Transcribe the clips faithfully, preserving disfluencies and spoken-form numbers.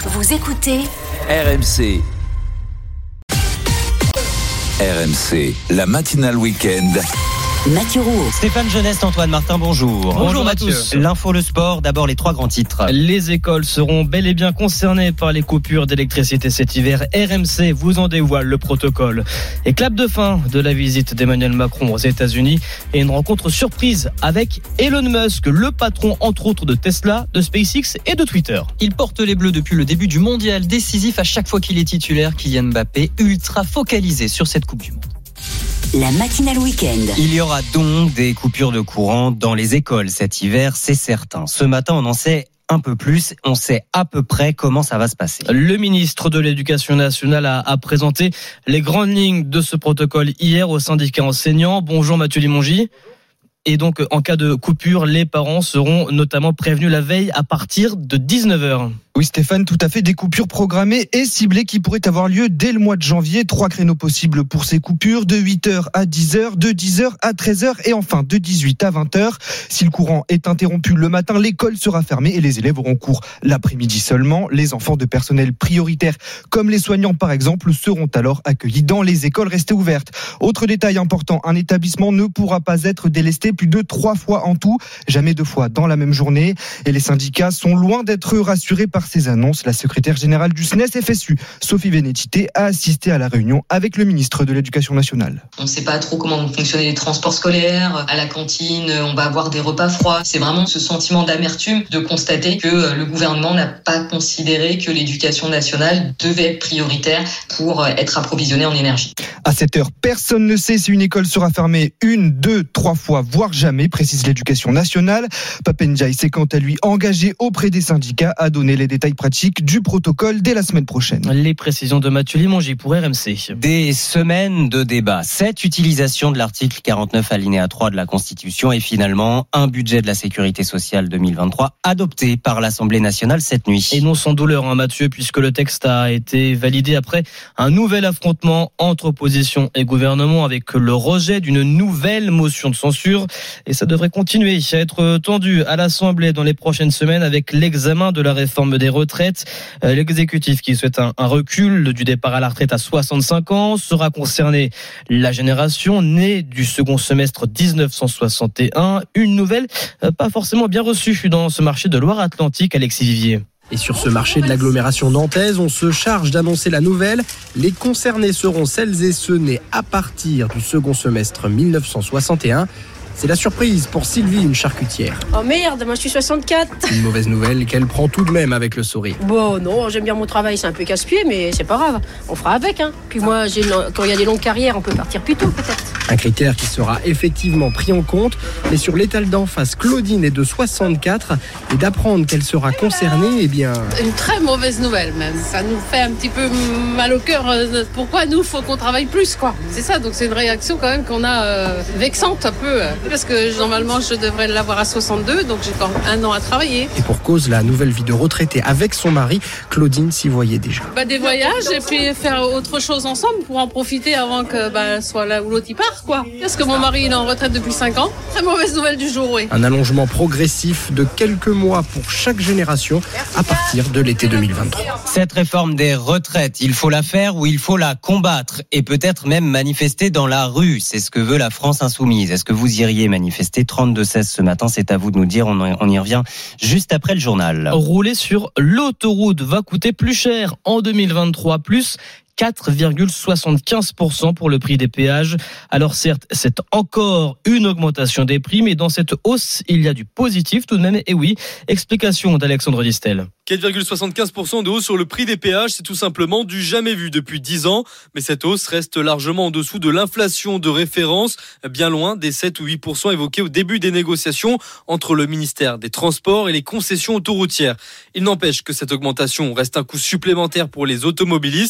Vous écoutez R M C. R M C, la matinale week-end. Mathieu Rouault. Stéphane Jeunesse, Antoine Martin, bonjour. Bonjour, bonjour à tous. L'info, le sport, d'abord les trois grands titres. Les écoles seront bel et bien concernées par les coupures d'électricité cet hiver. R M C vous en dévoile le protocole. Et clap de fin de la visite d'Emmanuel Macron aux États-Unis et une rencontre surprise avec Elon Musk, le patron entre autres de Tesla, de SpaceX et de Twitter. Il porte les bleus depuis le début du mondial, décisif à chaque fois qu'il est titulaire. Kylian Mbappé, ultra focalisé sur cette Coupe du Monde. La matinale week-end. Il y aura donc des coupures de courant dans les écoles cet hiver, c'est certain. Ce matin, on en sait un peu plus, on sait à peu près comment ça va se passer. Le ministre de l'Éducation nationale a, a présenté les grandes lignes de ce protocole hier au syndicat enseignant. Bonjour Mathieu Limongi. Et donc, en cas de coupure, les parents seront notamment prévenus la veille à partir de dix-neuf heures. Oui Stéphane, tout à fait, des coupures programmées et ciblées qui pourraient avoir lieu dès le mois de janvier. Trois créneaux possibles pour ces coupures, de huit heures à dix heures, de dix heures à treize heures et enfin de dix-huit à vingt heures. Si le courant est interrompu le matin, l'école sera fermée et les élèves auront cours l'après-midi seulement. Les enfants de personnel prioritaire, comme les soignants par exemple, seront alors accueillis dans les écoles restées ouvertes. Autre détail important, un établissement ne pourra pas être délesté plus de trois fois en tout, jamais deux fois dans la même journée. Et les syndicats sont loin d'être rassurés par ces annonces. La secrétaire générale du S N E S F S U, Sophie Vénétité, a assisté à la réunion avec le ministre de l'Éducation nationale. On ne sait pas trop comment vont fonctionner les transports scolaires. À la cantine, on va avoir des repas froids. C'est vraiment ce sentiment d'amertume de constater que le gouvernement n'a pas considéré que l'éducation nationale devait être prioritaire pour être approvisionnée en énergie. À cette heure, personne ne sait si une école sera fermée une, deux, trois fois, voire jamais, précise l'Éducation nationale. Pape Ndiaye s'est quant à lui engagé auprès des syndicats à donner les détails pratiques du protocole dès la semaine prochaine. Les précisions de Mathieu Limongi pour R M C. Des semaines de débats, cette utilisation de l'article quarante-neuf alinéa trois de la Constitution et finalement un budget de la Sécurité sociale deux mille vingt-trois adopté par l'Assemblée nationale cette nuit. Et non sans douleur, hein, Mathieu, puisque le texte a été validé après un nouvel affrontement entre opposition et gouvernement avec le rejet d'une nouvelle motion de censure. Et ça devrait continuer à être tendu à l'Assemblée dans les prochaines semaines avec l'examen de la réforme des retraites. L'exécutif qui souhaite un, un recul du départ à la retraite à soixante-cinq ans sera concerné la génération née du second semestre dix-neuf cent soixante et un. Une nouvelle pas forcément bien reçue dans ce marché de Loire-Atlantique, Alexis Vivier. Et sur ce marché de l'agglomération nantaise, on se charge d'annoncer la nouvelle. Les concernés seront celles et ceux nés à partir du second semestre dix-neuf cent soixante et un. C'est la surprise pour Sylvie, une charcutière. Oh merde, moi je suis soixante-quatre. Une mauvaise nouvelle qu'elle prend tout de même avec le sourire. Bon non, j'aime bien mon travail, c'est un peu casse-pied, mais c'est pas grave. On fera avec, hein. Puis moi, j'ai une... quand il y a des longues carrières, on peut partir plus tôt peut-être. Un critère qui sera effectivement pris en compte. Mais sur l'étal d'en face, Claudine est de soixante-quatre. Et d'apprendre qu'elle sera concernée, eh bien... Une très mauvaise nouvelle même. Ça nous fait un petit peu mal au cœur. Pourquoi nous, faut qu'on travaille plus, quoi. C'est ça, donc c'est une réaction quand même qu'on a euh, vexante un peu. Parce que normalement je devrais l'avoir à soixante-deux, donc j'ai encore un an à travailler. Et pour cause, la nouvelle vie de retraitée avec son mari, Claudine s'y voyait déjà. Bah, des voyages et puis faire autre chose ensemble pour en profiter avant que bah, soit là où l'autre y part, quoi. Parce que mon mari il est en retraite depuis cinq ans. Très mauvaise nouvelle du jour, oui. Un allongement progressif de quelques mois pour chaque génération à partir de l'été deux mille vingt-trois. Cette réforme des retraites, il faut la faire ou il faut la combattre et peut-être même manifester dans la rue. C'est ce que veut la France insoumise. Est-ce que vous iriez manifester? Trente-deux seize ce matin, c'est à vous de nous dire, on y revient juste après le journal. Rouler sur l'autoroute va coûter plus cher en deux mille vingt-trois, plus quatre virgule soixante-quinze pour cent pour le prix des péages. Alors certes, c'est encore une augmentation des prix, mais dans cette hausse, il y a du positif tout de même. Et oui, explication d'Alexandre Distel. quatre virgule soixante-quinze pour cent de hausse sur le prix des péages, c'est tout simplement du jamais vu depuis dix ans. Mais cette hausse reste largement en dessous de l'inflation de référence, bien loin des sept ou huit pour cent évoqués au début des négociations entre le ministère des Transports et les concessions autoroutières. Il n'empêche que cette augmentation reste un coût supplémentaire pour les automobilistes et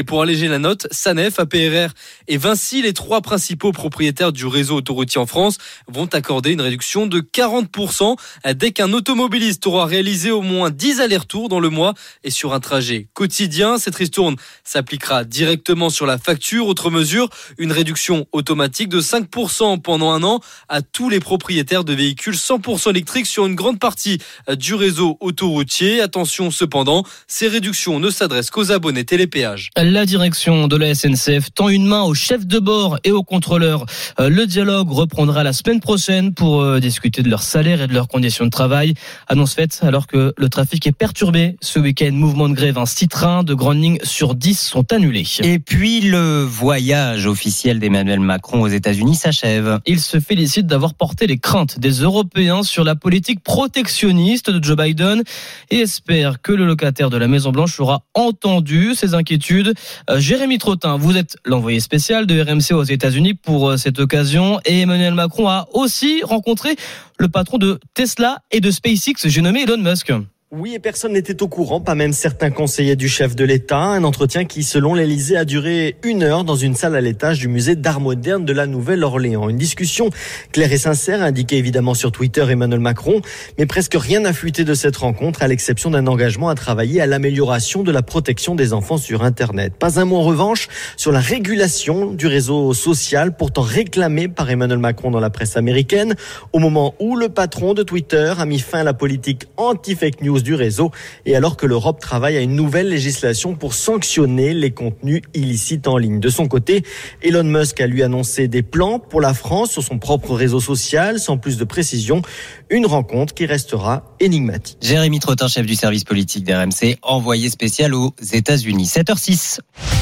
pour alléger la note, Sanef, A P R R et Vinci, les trois principaux propriétaires du réseau autoroutier en France, vont accorder une réduction de quarante pour cent dès qu'un automobiliste aura réalisé au moins dix allers-retours dans le mois et sur un trajet quotidien. Cette ristourne s'appliquera directement sur la facture. Autre mesure, une réduction automatique de cinq pour cent pendant un an à tous les propriétaires de véhicules cent pour cent électriques sur une grande partie du réseau autoroutier. Attention cependant, ces réductions ne s'adressent qu'aux abonnés télépéage. La direction de la S N C F tend une main aux chefs de bord et aux contrôleurs. Le dialogue reprendra la semaine prochaine pour discuter de leur salaire et de leurs conditions de travail. Annonce faite alors que le trafic est perturbé. Ce week-end, mouvement de grève, un six trains de grandes lignes sur dix sont annulés. Et puis le voyage officiel d'Emmanuel Macron aux États-Unis s'achève. Il se félicite d'avoir porté les craintes des Européens sur la politique protectionniste de Joe Biden et espère que le locataire de la Maison-Blanche aura entendu ses inquiétudes. Euh, Jérémy Trottin, vous êtes l'envoyé spécial de R M C aux États-Unis pour euh, cette occasion et Emmanuel Macron a aussi rencontré le patron de Tesla et de SpaceX, j'ai nommé Elon Musk. Oui, et personne n'était au courant, pas même certains conseillers du chef de l'État. Un entretien qui, selon l'Élysée, a duré une heure dans une salle à l'étage du musée d'art moderne de la Nouvelle-Orléans. Une discussion claire et sincère, indiquée évidemment sur Twitter Emmanuel Macron, mais presque rien n'a fuité de cette rencontre, à l'exception d'un engagement à travailler à l'amélioration de la protection des enfants sur Internet. Pas un mot en revanche sur la régulation du réseau social, pourtant réclamé par Emmanuel Macron dans la presse américaine, au moment où le patron de Twitter a mis fin à la politique anti-fake news du réseau et alors que l'Europe travaille à une nouvelle législation pour sanctionner les contenus illicites en ligne. De son côté, Elon Musk a lui annoncé des plans pour la France sur son propre réseau social, sans plus de précision. Une rencontre qui restera énigmatique. Jérémy Trottin, chef du service politique d'R M C, envoyé spécial aux États-Unis. sept heures six.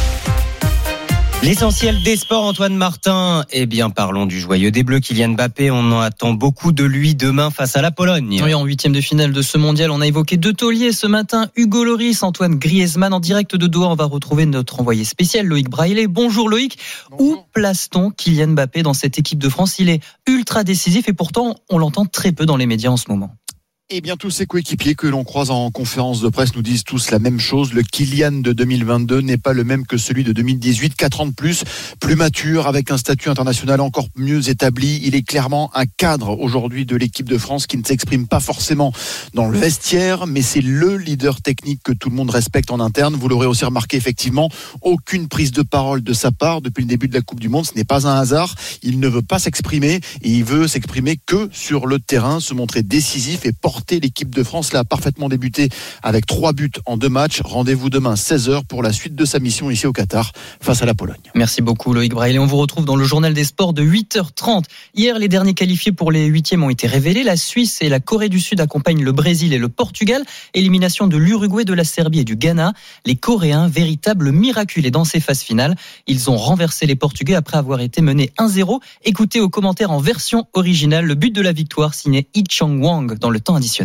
L'essentiel des sports, Antoine Martin. Eh bien, parlons du joyeux des Bleus, Kylian Mbappé. On en attend beaucoup de lui demain face à la Pologne. Oui, en huitième de finale de ce mondial, on a évoqué deux tauliers ce matin. Hugo Lloris, Antoine Griezmann en direct de Doha. On va retrouver notre envoyé spécial, Loïc Braillet. Bonjour Loïc. Bonjour. Où place-t-on Kylian Mbappé dans cette équipe de France? Il est ultra décisif et pourtant, on l'entend très peu dans les médias en ce moment. Eh bien, tous ces coéquipiers que l'on croise en conférence de presse nous disent tous la même chose. Le Kylian de deux mille vingt-deux n'est pas le même que celui de deux mille dix-huit. Quatre ans de plus, plus mature, avec un statut international encore mieux établi. Il est clairement un cadre aujourd'hui de l'équipe de France qui ne s'exprime pas forcément dans le vestiaire, mais c'est le leader technique que tout le monde respecte en interne. Vous l'aurez aussi remarqué, effectivement, aucune prise de parole de sa part depuis le début de la Coupe du Monde. Ce n'est pas un hasard. Il ne veut pas s'exprimer et il veut s'exprimer que sur le terrain, se montrer décisif et porter l'équipe de France. Là, a parfaitement débuté avec trois buts en deux matchs. Rendez-vous demain seize heures pour la suite de sa mission ici au Qatar face à la Pologne. Merci beaucoup Loïc Braillet. On vous retrouve dans le journal des sports de huit heures trente. Hier, les derniers qualifiés pour les huitièmes ont été révélés. La Suisse et la Corée du Sud accompagnent le Brésil et le Portugal. Élimination de l'Uruguay, de la Serbie et du Ghana. Les Coréens, véritables miraculés dans ces phases finales. Ils ont renversé les Portugais après avoir été menés un zéro. Écoutez aux commentaires en version originale le but de la victoire signé Lee Chang-wang dans le temps additionnel.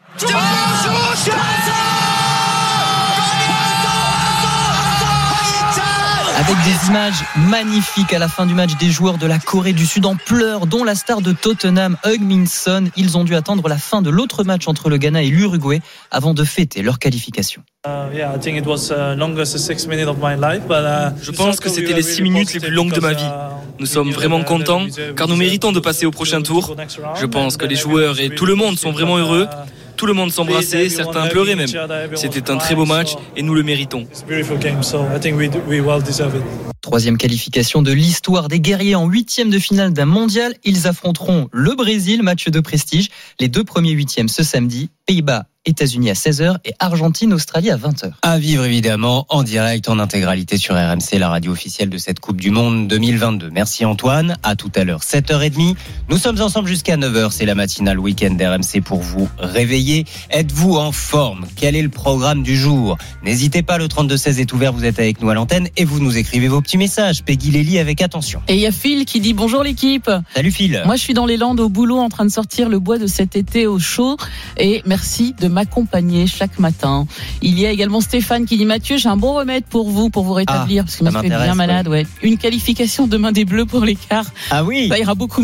Avec des images magnifiques à la fin du match, des joueurs de la Corée du Sud en pleurs, dont la star de Tottenham, Heung-min Son. Ils ont dû attendre la fin de l'autre match entre le Ghana et l'Uruguay avant de fêter leur qualification. Je pense que c'était les six minutes les plus longues de ma vie. Nous sommes vraiment contents car nous méritons de passer au prochain tour. Je pense que les joueurs et tout le monde sont vraiment heureux. Tout le monde s'embrassait, certains pleuraient même. C'était un très beau match et nous le méritons. Troisième qualification de l'histoire des guerriers en huitième de finale d'un mondial. Ils affronteront le Brésil, match de prestige. Les deux premiers huitièmes ce samedi. Pays-Bas, États-Unis à seize heures et Argentine, Australie à vingt heures. À vivre évidemment en direct, en intégralité sur R M C, la radio officielle de cette Coupe du Monde deux mille vingt-deux. Merci Antoine, à tout à l'heure, sept heures trente. Nous sommes ensemble jusqu'à neuf heures, c'est la matinale week-end d'R M C pour vous réveiller. Êtes-vous en forme? Quel est le programme du jour? N'hésitez pas, le trente-deux seize est ouvert, vous êtes avec nous à l'antenne et vous nous écrivez vos petits messages. Peggy Lélie avec attention. Et il y a Phil qui dit bonjour l'équipe. Salut Phil. Moi je suis dans les Landes au boulot en train de sortir le bois de cet été au chaud et merci de m'accompagner chaque matin. Il y a également Stéphane qui dit Mathieu, j'ai un bon remède pour vous, pour vous rétablir, ah, parce que moi je suis bien malade. Ouais. Une qualification demain des Bleus pour l'écart. Ah oui. Ça ira beaucoup mieux.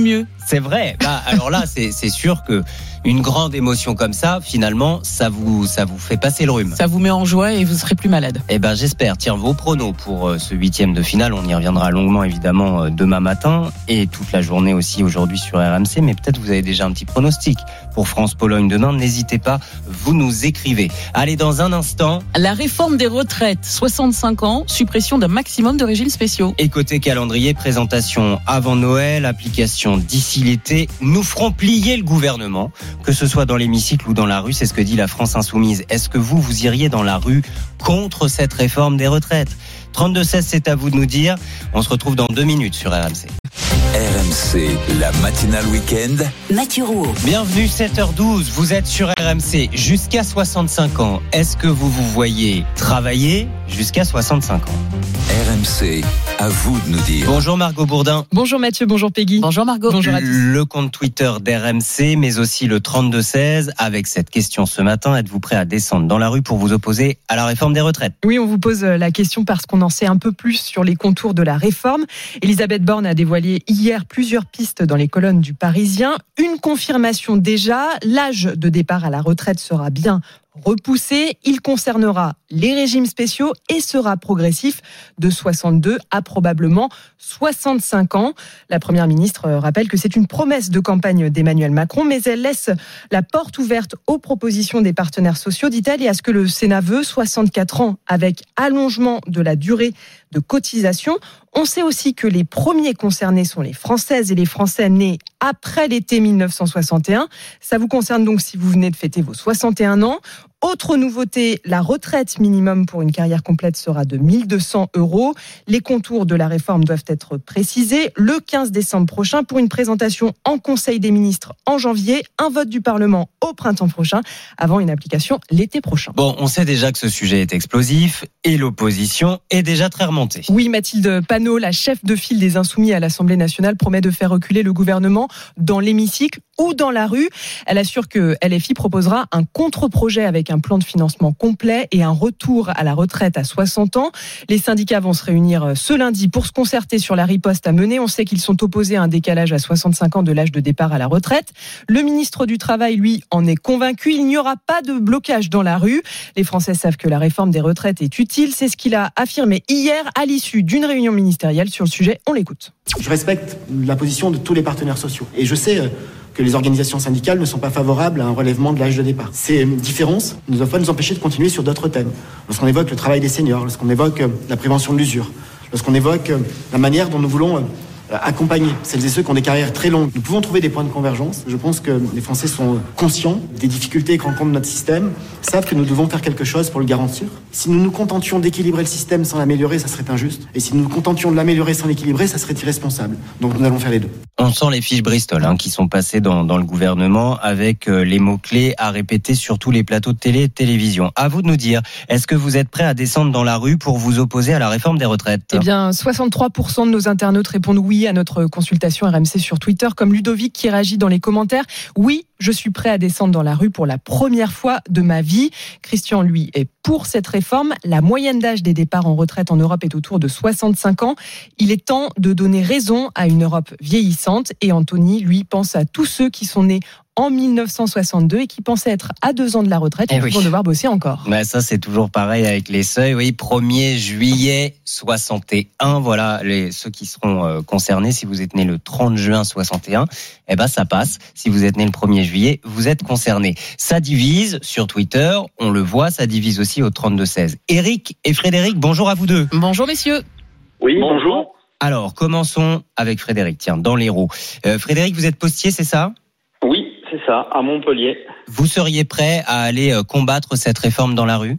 C'est vrai. Bah, alors là, c'est, c'est sûr que une grande émotion comme ça, finalement, ça vous, ça vous fait passer le rhume. Ça vous met en joie et vous serez plus malade. Eh ben, j'espère. Tiens, vos pronos pour euh, ce huitième de finale, on y reviendra longuement évidemment euh, demain matin et toute la journée aussi aujourd'hui sur R M C. Mais peut-être vous avez déjà un petit pronostic pour France-Pologne demain. N'hésitez pas, vous nous écrivez. Allez, dans un instant. La réforme des retraites, soixante-cinq ans, suppression d'un maximum de régimes spéciaux. Et côté calendrier, présentation avant Noël, application d'ici l'été. Nous ferons plier le gouvernement, que ce soit dans l'hémicycle ou dans la rue. C'est ce que dit la France Insoumise. Est-ce que vous, vous iriez dans la rue contre cette réforme des retraites? trente-deux seize, c'est à vous de nous dire. On se retrouve dans deux minutes sur R M C. R M C, la matinale week-end. Mathieu Rouault. Bienvenue, sept heures douze. Vous êtes sur R M C jusqu'à soixante-cinq ans. Est-ce que vous vous voyez travailler jusqu'à soixante-cinq ans? R M C, à vous de nous dire. Bonjour Margot Bourdin. Bonjour Mathieu, bonjour Peggy. Bonjour Margot. Bonjour à tous. Le compte Twitter d'R M C, mais aussi le trente-deux seize, avec cette question ce matin. Êtes-vous prêt à descendre dans la rue pour vous opposer à la réforme des retraites? Oui, on vous pose la question parce qu'on en sait un peu plus sur les contours de la réforme. Elisabeth Borne a dévoilé hier plusieurs pistes dans les colonnes du Parisien. Une confirmation déjà, l'âge de départ à la retraite sera bien repoussé. Il concernera les régimes spéciaux et sera progressif de soixante-deux à probablement soixante-cinq ans. La Première ministre rappelle que c'est une promesse de campagne d'Emmanuel Macron, mais elle laisse la porte ouverte aux propositions des partenaires sociaux, dit-elle, et à ce que le Sénat veut, soixante-quatre ans avec allongement de la durée de cotisation. On sait aussi que les premiers concernés sont les Françaises et les Français nés après l'été mille neuf cent soixante et un. Ça vous concerne donc si vous venez de fêter vos soixante et un ans. Autre nouveauté, la retraite minimum pour une carrière complète sera de mille deux cents euros. Les contours de la réforme doivent être précisés le quinze décembre prochain pour une présentation en Conseil des ministres en janvier, un vote du Parlement au printemps prochain, avant une application l'été prochain. Bon, on sait déjà que ce sujet est explosif et l'opposition est déjà très remontée. Oui, Mathilde Panot, la chef de file des Insoumis à l'Assemblée nationale, promet de faire reculer le gouvernement dans l'hémicycle ou dans la rue. Elle assure que L F I proposera un contre-projet avec un plan de financement complet et un retour à la retraite à soixante ans. Les syndicats vont se réunir ce lundi pour se concerter sur la riposte à mener. On sait qu'ils sont opposés à un décalage à soixante-cinq ans de l'âge de départ à la retraite. Le ministre du Travail, lui, en est convaincu. Il n'y aura pas de blocage dans la rue. Les Français savent que la réforme des retraites est utile. C'est ce qu'il a affirmé hier à l'issue d'une réunion ministérielle sur le sujet. On l'écoute. Je respecte la position de tous les partenaires sociaux. Et je sais que les organisations syndicales ne sont pas favorables à un relèvement de l'âge de départ. Ces différences ne doivent pas nous empêcher de continuer sur d'autres thèmes. Lorsqu'on évoque le travail des seniors, lorsqu'on évoque la prévention de l'usure, lorsqu'on évoque la manière dont nous voulons accompagner celles et ceux qui ont des carrières très longues. Nous pouvons trouver des points de convergence. Je pense que les Français sont conscients des difficultés que rencontre notre système, savent que nous devons faire quelque chose pour le garantir. Si nous nous contentions d'équilibrer le système sans l'améliorer, ça serait injuste. Et si nous nous contentions de l'améliorer sans l'équilibrer, ça serait irresponsable. Donc nous allons faire les deux. On sent les fiches Bristol hein, qui sont passées dans, dans le gouvernement avec euh, les mots-clés à répéter sur tous les plateaux de télé et de télévision. À vous de nous dire, est-ce que vous êtes prêt à descendre dans la rue pour vous opposer à la réforme des retraites? Eh bien, soixante-trois pour cent de nos internautes répondent oui à notre consultation R M C sur Twitter, comme Ludovic qui réagit dans les commentaires. Oui, je suis prêt à descendre dans la rue pour la première fois de ma vie. Christian, lui, est pour cette réforme. La moyenne d'âge des départs en retraite en Europe est autour de soixante-cinq ans. Il est temps de donner raison à une Europe vieillissante. Et Anthony, lui, pense à tous ceux qui sont nés en mille neuf cent soixante-deux et qui pensaient être à deux ans de la retraite et, et oui. vont devoir bosser encore. Mais ça, c'est toujours pareil avec les seuils. Oui, premier juillet soixante et un. Voilà, les, ceux qui seront euh, concernés. Si vous êtes né le trente juin soixante et un, eh ben, ça passe. Si vous êtes né le premier juillet, vous êtes concerné. Ça divise sur Twitter. On le voit, ça divise aussi au trente-deux seize. Eric et Frédéric, bonjour à vous deux. Bonjour, messieurs. Oui, bonjour. Alors, commençons avec Frédéric. Tiens, dans l'Hérault. Euh, Frédéric, vous êtes postier, c'est ça? Oui, c'est ça, à Montpellier. Vous seriez prêt à aller combattre cette réforme dans la rue?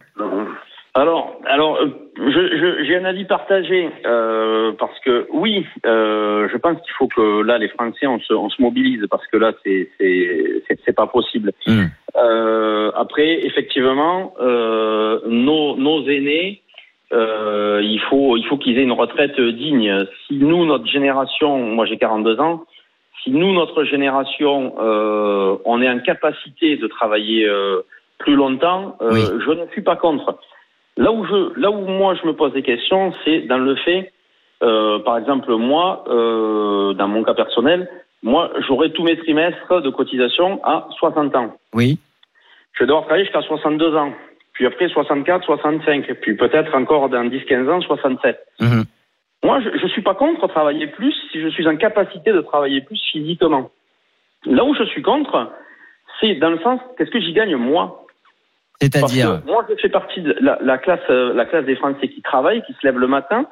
Alors, alors, je, je, j'ai un avis partagé euh, parce que oui, euh, je pense qu'il faut que là les Français on se, on se mobilise parce que là c'est c'est c'est, c'est pas possible. Mmh. Euh, après, effectivement, euh, nos nos aînés. Euh, il faut, il faut qu'ils aient une retraite digne. Si nous, notre génération, moi j'ai quarante-deux ans, si nous, notre génération, euh, on est en capacité de travailler euh, plus longtemps, euh, oui. je ne suis pas contre. Là où je, là où moi je me pose des questions, c'est dans le fait, euh, par exemple moi, euh, dans mon cas personnel, moi, j'aurai tous mes trimestres de cotisation à soixante ans. Oui. Je vais devoir travailler jusqu'à soixante-deux ans. Puis après, soixante-quatre, soixante-cinq. Puis peut-être encore dans dix quinze ans, soixante-sept. Mmh. Moi, je ne suis pas contre travailler plus si je suis en capacité de travailler plus physiquement. Là où je suis contre, c'est dans le sens, qu'est-ce que j'y gagne moi ? C'est-à-dire Parce que moi, je fais partie de la, la classe, la classe des Français qui travaillent, qui se lèvent le matin.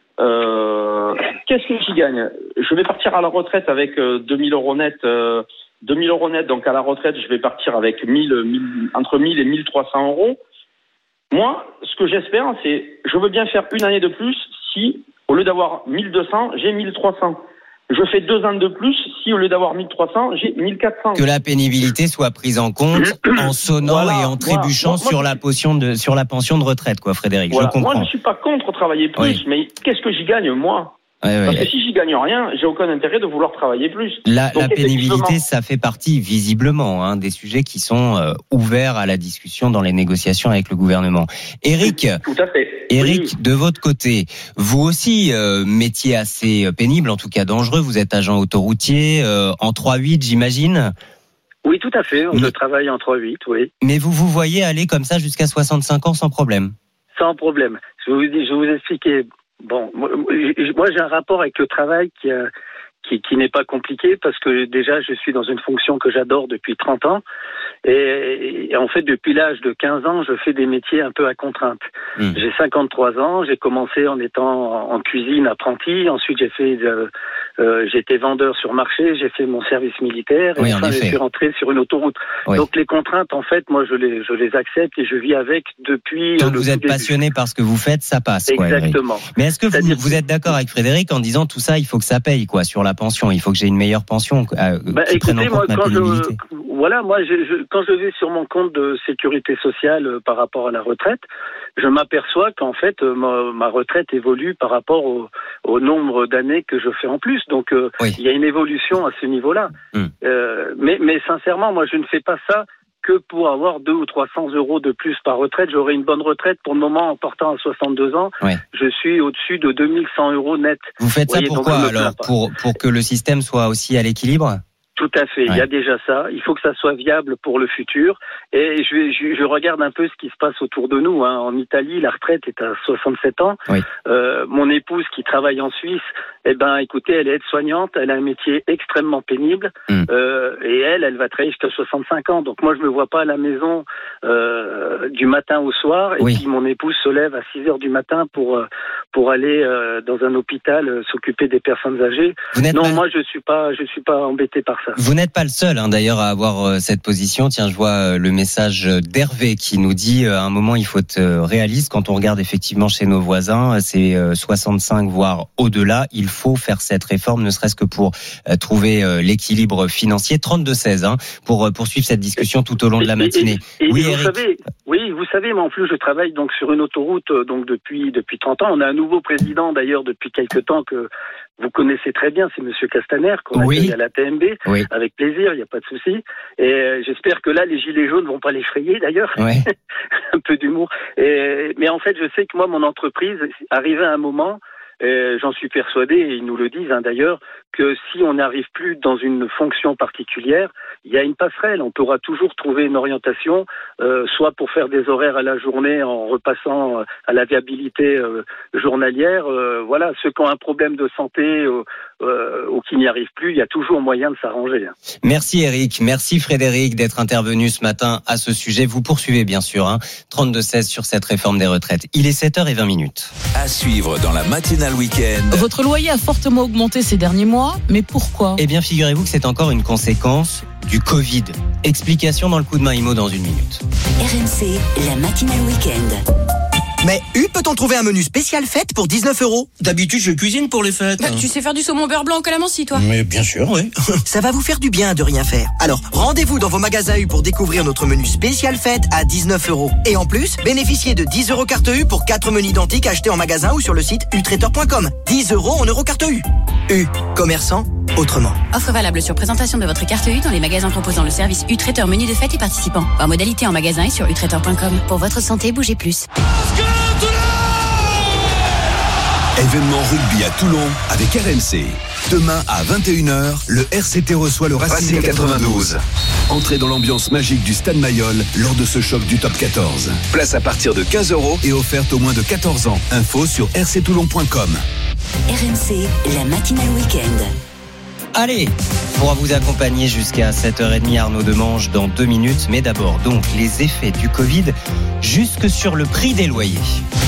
Euh, qu'est-ce que j'y gagne ? Je vais partir à la retraite avec euh, deux mille euros net. Euh, deux mille euros net, donc à la retraite, je vais partir avec mille, mille, entre mille et mille trois cents euros. Moi, ce que j'espère, c'est, je veux bien faire une année de plus si, au lieu d'avoir mille deux cents, j'ai mille trois cents. Je fais deux ans de plus si, au lieu d'avoir mille trois cents, j'ai mille quatre cents. Que la pénibilité soit prise en compte en sonnant voilà, et en trébuchant moi, moi, sur, moi, la pension de, sur la pension de retraite, quoi, Frédéric. Voilà. Je comprends. Moi, je ne suis pas contre travailler plus, oui. mais qu'est-ce que j'y gagne, moi ? Ouais, Parce ouais. que si j'y gagne rien, j'ai aucun intérêt de vouloir travailler plus. La, Donc, la pénibilité, ça fait partie visiblement hein, des sujets qui sont euh, ouverts à la discussion dans les négociations avec le gouvernement. Éric, tout à fait. Éric, oui. de votre côté, vous aussi euh, métier assez pénible, en tout cas dangereux. Vous êtes agent autoroutier euh, en trois huit, j'imagine. Oui, tout à fait. Je Mais... travaille en trois huit, oui. Mais vous vous voyez aller comme ça jusqu'à soixante-cinq ans sans problème ? Sans problème. Je vais vous, je vais vous expliquer. Bon, moi j'ai un rapport avec le travail qui, euh, qui, qui n'est pas compliqué parce que déjà je suis dans une fonction que j'adore depuis trente ans et, et en fait depuis l'âge de quinze ans je fais des métiers un peu à contrainte. Mmh. J'ai cinquante-trois ans, j'ai commencé en étant en cuisine apprenti, ensuite j'ai fait de, euh, j'ai été vendeur sur marché, j'ai fait mon service militaire et oui, enfin je suis rentré sur une autoroute. Oui. Donc les contraintes en fait moi je les je les accepte et je vis avec depuis. Donc vous êtes début. passionné par ce que vous faites, ça passe. Exactement. Quoi, mais est-ce que vous, vous êtes d'accord avec Frédéric en disant tout ça il faut que ça paye quoi sur la pension, il faut que j'ai une meilleure pension euh, bah, qui écoutez, prenne en compte moi, ma quand pénibilité. Je, voilà, moi je, je, quand je vais sur mon compte de sécurité sociale euh, par rapport à la retraite, je m'aperçois qu'en fait euh, ma, ma retraite évolue par rapport au, au nombre d'années que je fais en plus. Donc euh, oui. il y a une évolution à ce niveau-là. Hum. Euh, mais, mais sincèrement, moi je ne fais pas ça que pour avoir deux ou trois cents euros de plus par retraite. J'aurai une bonne retraite pour le moment en portant à soixante-deux ans. Ouais. Je suis au-dessus de deux mille cent euros net. Vous faites Vous ça voyez, pourquoi alors pour, pour que le système soit aussi à l'équilibre ? Tout à fait, ouais. Il y a déjà ça. Il faut que ça soit viable pour le futur. Et je, je, je regarde un peu ce qui se passe autour de nous. Hein. En Italie, la retraite est à soixante-sept ans. Oui. Euh, mon épouse qui travaille en Suisse, eh ben, écoutez, elle est aide-soignante, elle a un métier extrêmement pénible. Mm. Euh, et elle, elle va travailler jusqu'à soixante-cinq ans. Donc moi, je me vois pas à la maison euh, du matin au soir. Et oui. puis mon épouse se lève à six heures du matin pour pour aller euh, dans un hôpital euh, s'occuper des personnes âgées. Non, pas... moi, je suis pas, je suis pas embêté par ça. Vous n'êtes pas le seul, hein, d'ailleurs, à avoir euh, cette position. Tiens, je vois euh, le message d'Hervé qui nous dit euh, à un moment, il faut être euh, réaliste. Quand on regarde effectivement chez nos voisins, c'est euh, soixante-cinq voire au-delà. Il faut faire cette réforme, ne serait-ce que pour euh, trouver euh, l'équilibre financier. trente-deux seize, hein, pour euh, poursuivre cette discussion tout au long de la matinée. Et, et, et, oui, et Eric. Vous savez, oui, vous savez, moi en plus, je travaille donc sur une autoroute euh, donc depuis depuis trente ans. On a un nouveau président d'ailleurs depuis quelque temps que vous connaissez très bien, c'est Monsieur Castaner qu'on a oui. à la T M B, oui. avec plaisir, il n'y a pas de souci. Et euh, j'espère que là, les gilets jaunes vont pas l'effrayer d'ailleurs, ouais. un peu d'humour. Et, mais en fait, je sais que moi, mon entreprise, arrivé à un moment, euh, j'en suis persuadé, et ils nous le disent hein, d'ailleurs, que si on n'arrive plus dans une fonction particulière, il y a une passerelle. On pourra toujours trouver une orientation, euh, soit pour faire des horaires à la journée en repassant à la viabilité euh, journalière. Euh, voilà, ceux qui ont un problème de santé euh, euh, ou qui n'y arrivent plus, il y a toujours moyen de s'arranger. Merci Eric, merci Frédéric d'être intervenu ce matin à ce sujet. Vous poursuivez bien sûr, hein, trente-deux seize sur cette réforme des retraites. Il est sept heures vingt minutes. À suivre dans la matinale week-end. Votre loyer a fortement augmenté ces derniers mois, mais pourquoi ? Eh bien, figurez-vous que c'est encore une conséquence du Covid. Explication dans le coup de main I M O dans une minute. R M C, la matinale week-end. Mais U, peut-on trouver un menu spécial fête pour dix-neuf euros ? D'habitude, je cuisine pour les fêtes. Bah, tu sais faire du saumon beurre blanc au calamansi, toi ? Mais bien sûr, oui. Ça va vous faire du bien de rien faire. Alors, rendez-vous dans vos magasins U pour découvrir notre menu spécial fête à dix-neuf euros. Et en plus, bénéficiez de dix euros carte U pour quatre menus identiques achetés en magasin ou sur le site u traiteur point com. dix euros en euros carte U. U, commerçant autrement. Offre valable sur présentation de votre carte U dans les magasins proposant le service U traiteur menu de fête et participants. En modalité en magasin et sur u traiteur point com. Pour votre santé, bougez plus. Événement rugby à Toulon avec R M C. Demain à vingt et une heures, le R C T reçoit le Racing quatre-vingt-douze. Entrez dans l'ambiance magique du Stade Mayol lors de ce choc du top quatorze. Place à partir de quinze euros et offerte aux moins de quatorze ans. Info sur r c toulon point com. R M C, la matinale week-end. Allez, on pourra vous accompagner jusqu'à sept heures trente, Arnaud Demange, dans deux minutes. Mais d'abord, donc, les effets du Covid jusque sur le prix des loyers.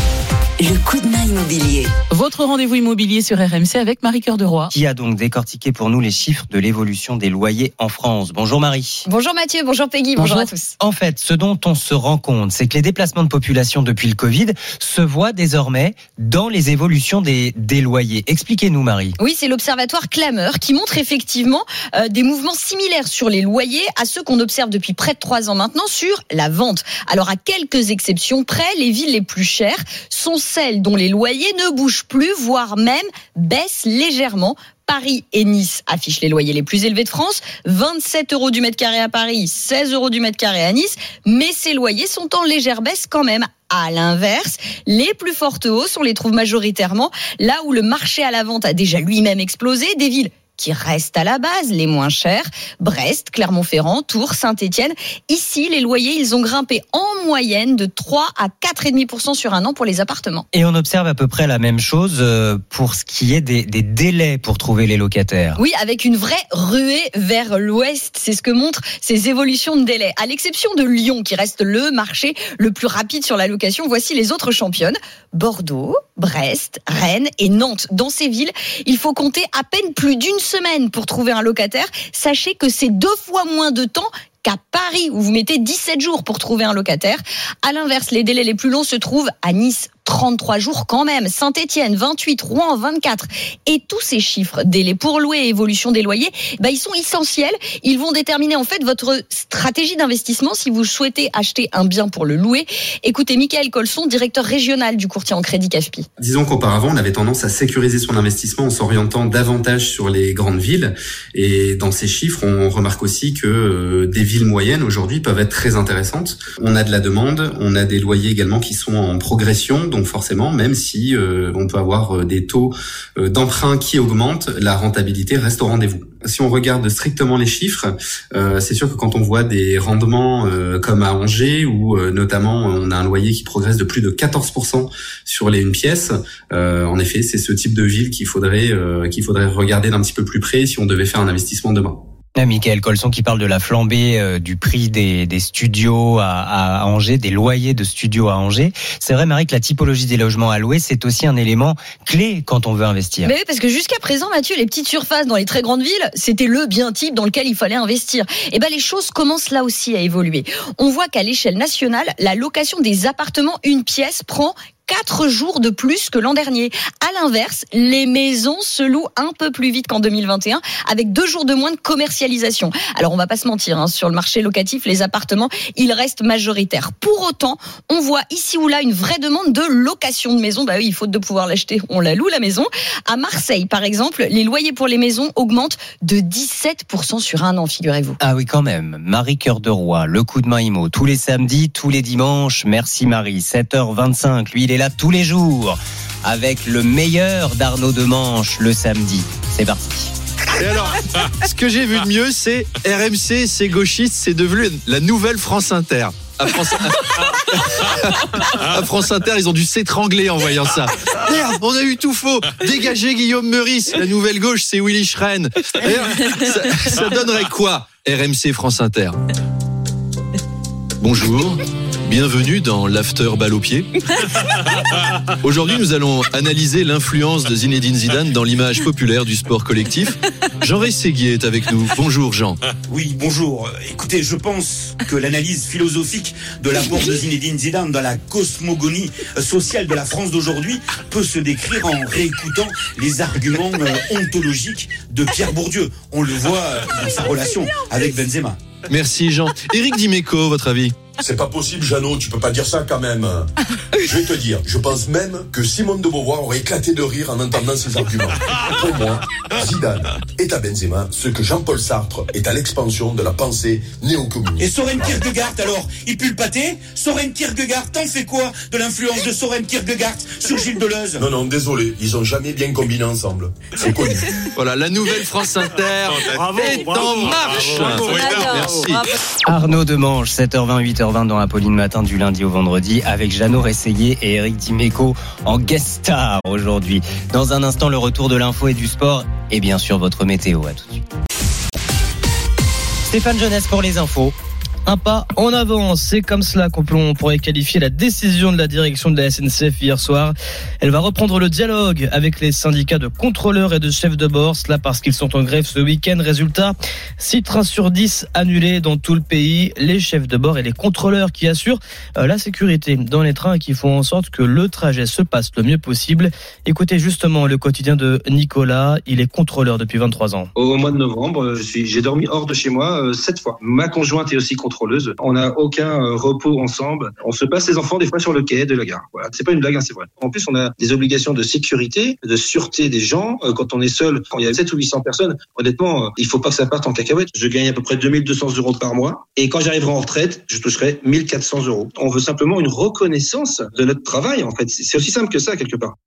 Le coup de main immobilier. Votre rendez-vous immobilier sur R M C avec Marie-Cœur de Roy. Qui a donc décortiqué pour nous les chiffres de l'évolution des loyers en France. Bonjour Marie. Bonjour Mathieu, bonjour Peggy, bonjour, bonjour à tous. En fait, ce dont on se rend compte, c'est que les déplacements de population depuis le Covid se voient désormais dans les évolutions des, des loyers. Expliquez-nous Marie. Oui, c'est l'observatoire Clameur qui montre effectivement euh, des mouvements similaires sur les loyers à ceux qu'on observe depuis près de trois ans maintenant sur la vente. Alors à quelques exceptions près, les villes les plus chères sont celles dont les loyers ne bougent plus, voire même baissent légèrement. Paris et Nice affichent les loyers les plus élevés de France, vingt-sept euros du mètre carré à Paris, seize euros du mètre carré à Nice, mais ces loyers sont en légère baisse quand même. À l'inverse, les plus fortes hausses, on les trouve majoritairement là où le marché à la vente a déjà lui-même explosé, des villes qui restent à la base les moins chers, Brest, Clermont-Ferrand, Tours, Saint-Étienne. Ici, les loyers, ils ont grimpé en moyenne de trois à quatre virgule cinq pour cent sur un an pour les appartements. Et on observe à peu près la même chose pour ce qui est des, des délais pour trouver les locataires. Oui, avec une vraie ruée vers l'ouest, c'est ce que montrent ces évolutions de délais. À l'exception de Lyon, qui reste le marché le plus rapide sur la location, voici les autres championnes. Bordeaux, Brest, Rennes et Nantes. Dans ces villes, il faut compter à peine plus d'une semaine pour trouver un locataire. Sachez que c'est deux fois moins de temps qu'à Paris, où vous mettez dix-sept jours pour trouver un locataire. À l'inverse, les délais les plus longs se trouvent à Nice, trente-trois jours quand même, Saint-Étienne, vingt-huit, Rouen, vingt-quatre. Et tous ces chiffres, délais pour louer et évolution des loyers, bah, ils sont essentiels. Ils vont déterminer en fait votre stratégie d'investissement si vous souhaitez acheter un bien pour le louer. Écoutez Michael Colson, directeur régional du courtier en crédit C A F P I. Disons qu'auparavant, on avait tendance à sécuriser son investissement en s'orientant davantage sur les grandes villes. Et dans ces chiffres, on remarque aussi que euh, des villes moyennes aujourd'hui peuvent être très intéressantes. On a de la demande, on a des loyers également qui sont en progression. Donc forcément, même si euh, on peut avoir des taux euh, d'emprunt qui augmentent, la rentabilité reste au rendez-vous. Si on regarde strictement les chiffres, euh, c'est sûr que quand on voit des rendements euh, comme à Angers, où euh, notamment on a un loyer qui progresse de plus de quatorze pour cent sur les une pièce, euh, en effet, c'est ce type de ville qu'il faudrait euh, qu'il faudrait regarder d'un petit peu plus près si on devait faire un investissement demain. Michael Colson qui parle de la flambée euh, du prix des, des studios à, à Angers, des loyers de studios à Angers. C'est vrai, Marie, que la typologie des logements à louer, c'est aussi un élément clé quand on veut investir. Mais oui, parce que jusqu'à présent, Mathieu, les petites surfaces dans les très grandes villes, c'était le bien type dans lequel il fallait investir. Et ben, les choses commencent là aussi à évoluer. On voit qu'à l'échelle nationale, la location des appartements une pièce prend quatre jours de plus que l'an dernier. À l'inverse, les maisons se louent un peu plus vite qu'en deux mille vingt et un, avec deux jours de moins de commercialisation. Alors, on va pas se mentir, hein, sur le marché locatif, les appartements, ils restent majoritaires. Pour autant, on voit ici ou là une vraie demande de location de maison. Bah oui, il faut de pouvoir l'acheter, on la loue la maison. À Marseille, par exemple, les loyers pour les maisons augmentent de dix-sept pour cent sur un an, figurez-vous. Ah oui, quand même. Marie-Cœur de Roy, le coup de main immo, tous les samedis, tous les dimanches. Merci Marie. sept heures vingt-cinq, lui, il est là tous les jours avec le meilleur d'Arnaud Demange le samedi. C'est parti. Et alors, ce que j'ai vu de mieux, c'est R M C, c'est gauchiste, c'est devenu la nouvelle France Inter. À France... à France Inter, ils ont dû s'étrangler en voyant ça. Merde, on a eu tout faux. Dégagez Guillaume Meurice. La nouvelle gauche, c'est Willy Schren. D'ailleurs, ça, ça donnerait quoi, R M C, France Inter? Bonjour. Bienvenue dans l'After Balle au pied. Aujourd'hui, nous allons analyser l'influence de Zinedine Zidane dans l'image populaire du sport collectif. Jean Rességuier est avec nous. Bonjour Jean. Oui, bonjour. Écoutez, je pense que l'analyse philosophique de l'apport de Zinedine Zidane dans la cosmogonie sociale de la France d'aujourd'hui peut se décrire en réécoutant les arguments ontologiques de Pierre Bourdieu. On le voit dans sa relation avec Benzema. Merci Jean. Éric Dimeco, votre avis? C'est pas possible, Jeannot, tu peux pas dire ça quand même. Je vais te dire, je pense même que Simone de Beauvoir aurait éclaté de rire en entendant ces arguments. Pour moi, Zidane est à Benzema ce que Jean-Paul Sartre est à l'expansion de la pensée néo-communiste. Et Soren Kierkegaard alors, il pue le pâté? Soren Kierkegaard, t'en fais quoi de l'influence de Soren Kierkegaard sur Gilles Deleuze? Non, non, désolé, ils ont jamais bien combiné ensemble. C'est connu. Voilà, la nouvelle France Inter bravo, est bravo, en marche. bravo, bravo. Merci. Bravo. Arnaud Demange, sept heures vingt, huit heures vingt dans Apolline Matin du lundi au vendredi avec Jeannot Resseguier et Eric Dimeco en guest star aujourd'hui. Dans un instant, le retour de l'info et du sport et bien sûr votre météo. À tout de suite. Stéphane Jeunesse pour les infos. Un pas en avant, c'est comme cela qu'on pourrait qualifier la décision de la direction de la S N C F hier soir. Elle va reprendre le dialogue avec les syndicats de contrôleurs et de chefs de bord, cela parce qu'ils sont en grève ce week-end. Résultat, six trains sur dix annulés dans tout le pays. Les chefs de bord et les contrôleurs qui assurent la sécurité dans les trains et qui font en sorte que le trajet se passe le mieux possible. Écoutez justement le quotidien de Nicolas, il est contrôleur depuis vingt-trois ans. Au mois de novembre, je suis, j'ai dormi hors de chez moi euh, sept fois. Ma conjointe est aussi contrôleuse. On n'a aucun euh, repos ensemble. On se passe les enfants des fois sur le quai de la gare. Voilà, c'est pas une blague, hein, c'est vrai. En plus, on a des obligations de sécurité, de sûreté des gens. Euh, quand on est seul, quand il y a sept ou huit cents personnes, honnêtement, euh, il faut pas que ça parte en cacahuète. Je gagne à peu près deux mille deux cents euros par mois. Et quand j'arriverai en retraite, je toucherai mille quatre cents euros. On veut simplement une reconnaissance de notre travail, en fait. C'est aussi simple que ça, quelque part.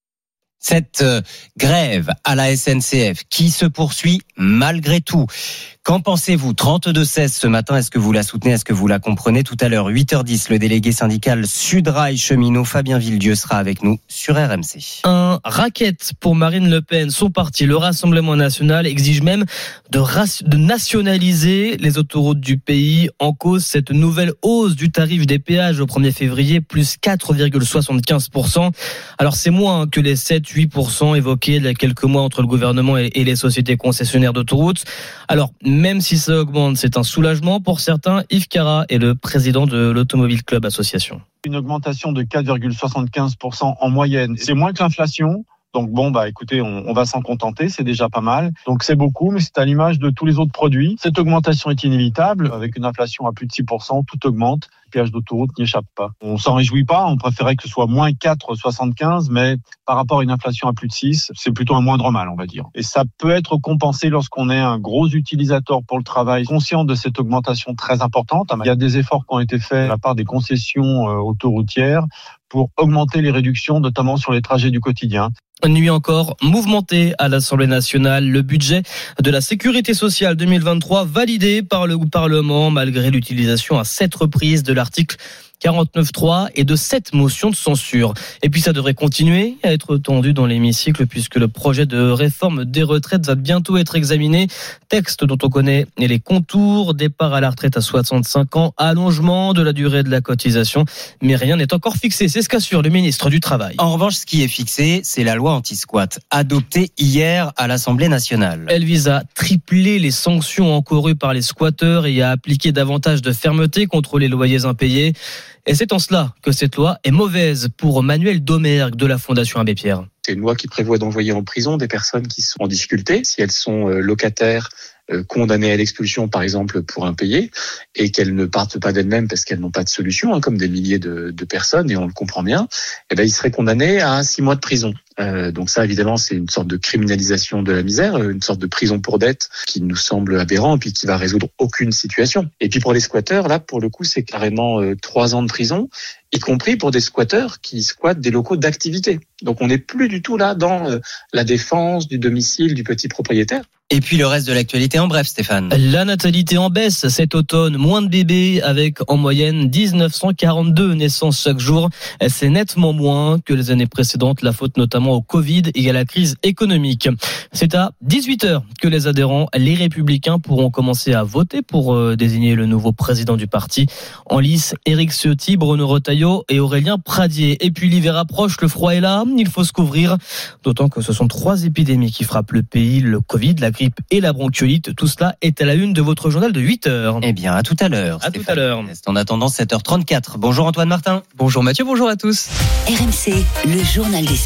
Cette euh, grève à la S N C F qui se poursuit malgré tout. Qu'en pensez-vous? trente-deux seize ce matin, est-ce que vous la soutenez? Est-ce que vous la comprenez? Tout à l'heure, huit heures dix, le délégué syndical Sudrail cheminot Fabien Villedieu sera avec nous sur R M C. Un racket pour Marine Le Pen. Son parti, le Rassemblement National, exige même de, rac- de nationaliser les autoroutes du pays. En cause, cette nouvelle hausse du tarif des péages au premier février, plus quatre virgule soixante-quinze pour cent. Alors c'est moins que les sept à huit pour cent évoqués il y a quelques mois entre le gouvernement et les sociétés concessionnaires d'autoroutes. Alors, même si ça augmente, c'est un soulagement pour certains. Yves Cara est le président de l'Automobile Club Association. Une augmentation de quatre virgule soixante-quinze pour cent en moyenne, c'est moins que l'inflation. Donc bon, bah écoutez, on, on va s'en contenter, c'est déjà pas mal. Donc c'est beaucoup, mais c'est à l'image de tous les autres produits. Cette augmentation est inévitable. Avec une inflation à plus de six pour cent, tout augmente. Le péage d'autoroute n'y échappe pas. On s'en réjouit pas, on préférait que ce soit moins quatre virgule soixante-quinze, mais par rapport à une inflation à plus de six, c'est plutôt un moindre mal, on va dire. Et ça peut être compensé lorsqu'on est un gros utilisateur pour le travail, conscient de cette augmentation très importante. Il y a des efforts qui ont été faits de la part des concessions autoroutières pour augmenter les réductions, notamment sur les trajets du quotidien. Une nuit encore mouvementée à l'Assemblée nationale. Le budget de la sécurité sociale deux mille vingt-trois validé par le Parlement malgré l'utilisation à sept reprises de l'article quarante-neuf trois et de sept motions de censure. Et puis ça devrait continuer à être tendu dans l'hémicycle puisque le projet de réforme des retraites va bientôt être examiné. Texte dont on connaît les contours, départ à la retraite à soixante-cinq ans, allongement de la durée de la cotisation, mais rien n'est encore fixé. C'est ce qu'assure le ministre du Travail. En revanche, ce qui est fixé, c'est la loi anti-squat, adoptée hier à l'Assemblée nationale. Elle vise à tripler les sanctions encourues par les squatteurs et à appliquer davantage de fermeté contre les loyers impayés. Et c'est en cela que cette loi est mauvaise pour Manuel Domergue de la Fondation Abbé Pierre. C'est une loi qui prévoit d'envoyer en prison des personnes qui sont en difficulté, si elles sont locataires, condamnées à l'expulsion par exemple pour impayés, et qu'elles ne partent pas d'elles-mêmes parce qu'elles n'ont pas de solution, hein, comme des milliers de, de personnes, et on le comprend bien, eh ben, ils seraient condamnés à six mois de prison. Euh, donc ça, évidemment, c'est une sorte de criminalisation de la misère, une sorte de prison pour dette qui nous semble aberrant et puis qui va résoudre aucune situation. Et puis pour les squatteurs, là, pour le coup, c'est carrément euh, trois ans de prison, y compris pour des squatteurs qui squattent des locaux d'activité. Donc on n'est plus du tout là dans euh, la défense du domicile du petit propriétaire. Et puis le reste de l'actualité en bref, Stéphane. La natalité en baisse cet automne, moins de bébés avec en moyenne mille neuf cent quarante-deux naissances chaque jour. C'est nettement moins que les années précédentes, la faute notamment au Covid et à la crise économique. C'est à dix-huit heures que les adhérents, les Républicains, pourront commencer à voter pour euh, désigner le nouveau président du parti. En lice, Éric Ciotti, Bruno Retailleau et Aurélien Pradier. Et puis l'hiver approche, le froid est là, il faut se couvrir. D'autant que ce sont trois épidémies qui frappent le pays, le Covid, la grippe et la bronchiolite. Tout cela est à la une de votre journal de huit heures. Eh bien, à tout à l'heure. À tout à l'heure. En attendant, sept heures trente-quatre. Bonjour Antoine Martin. Bonjour Mathieu, bonjour à tous. R M C, le journal des sports. On a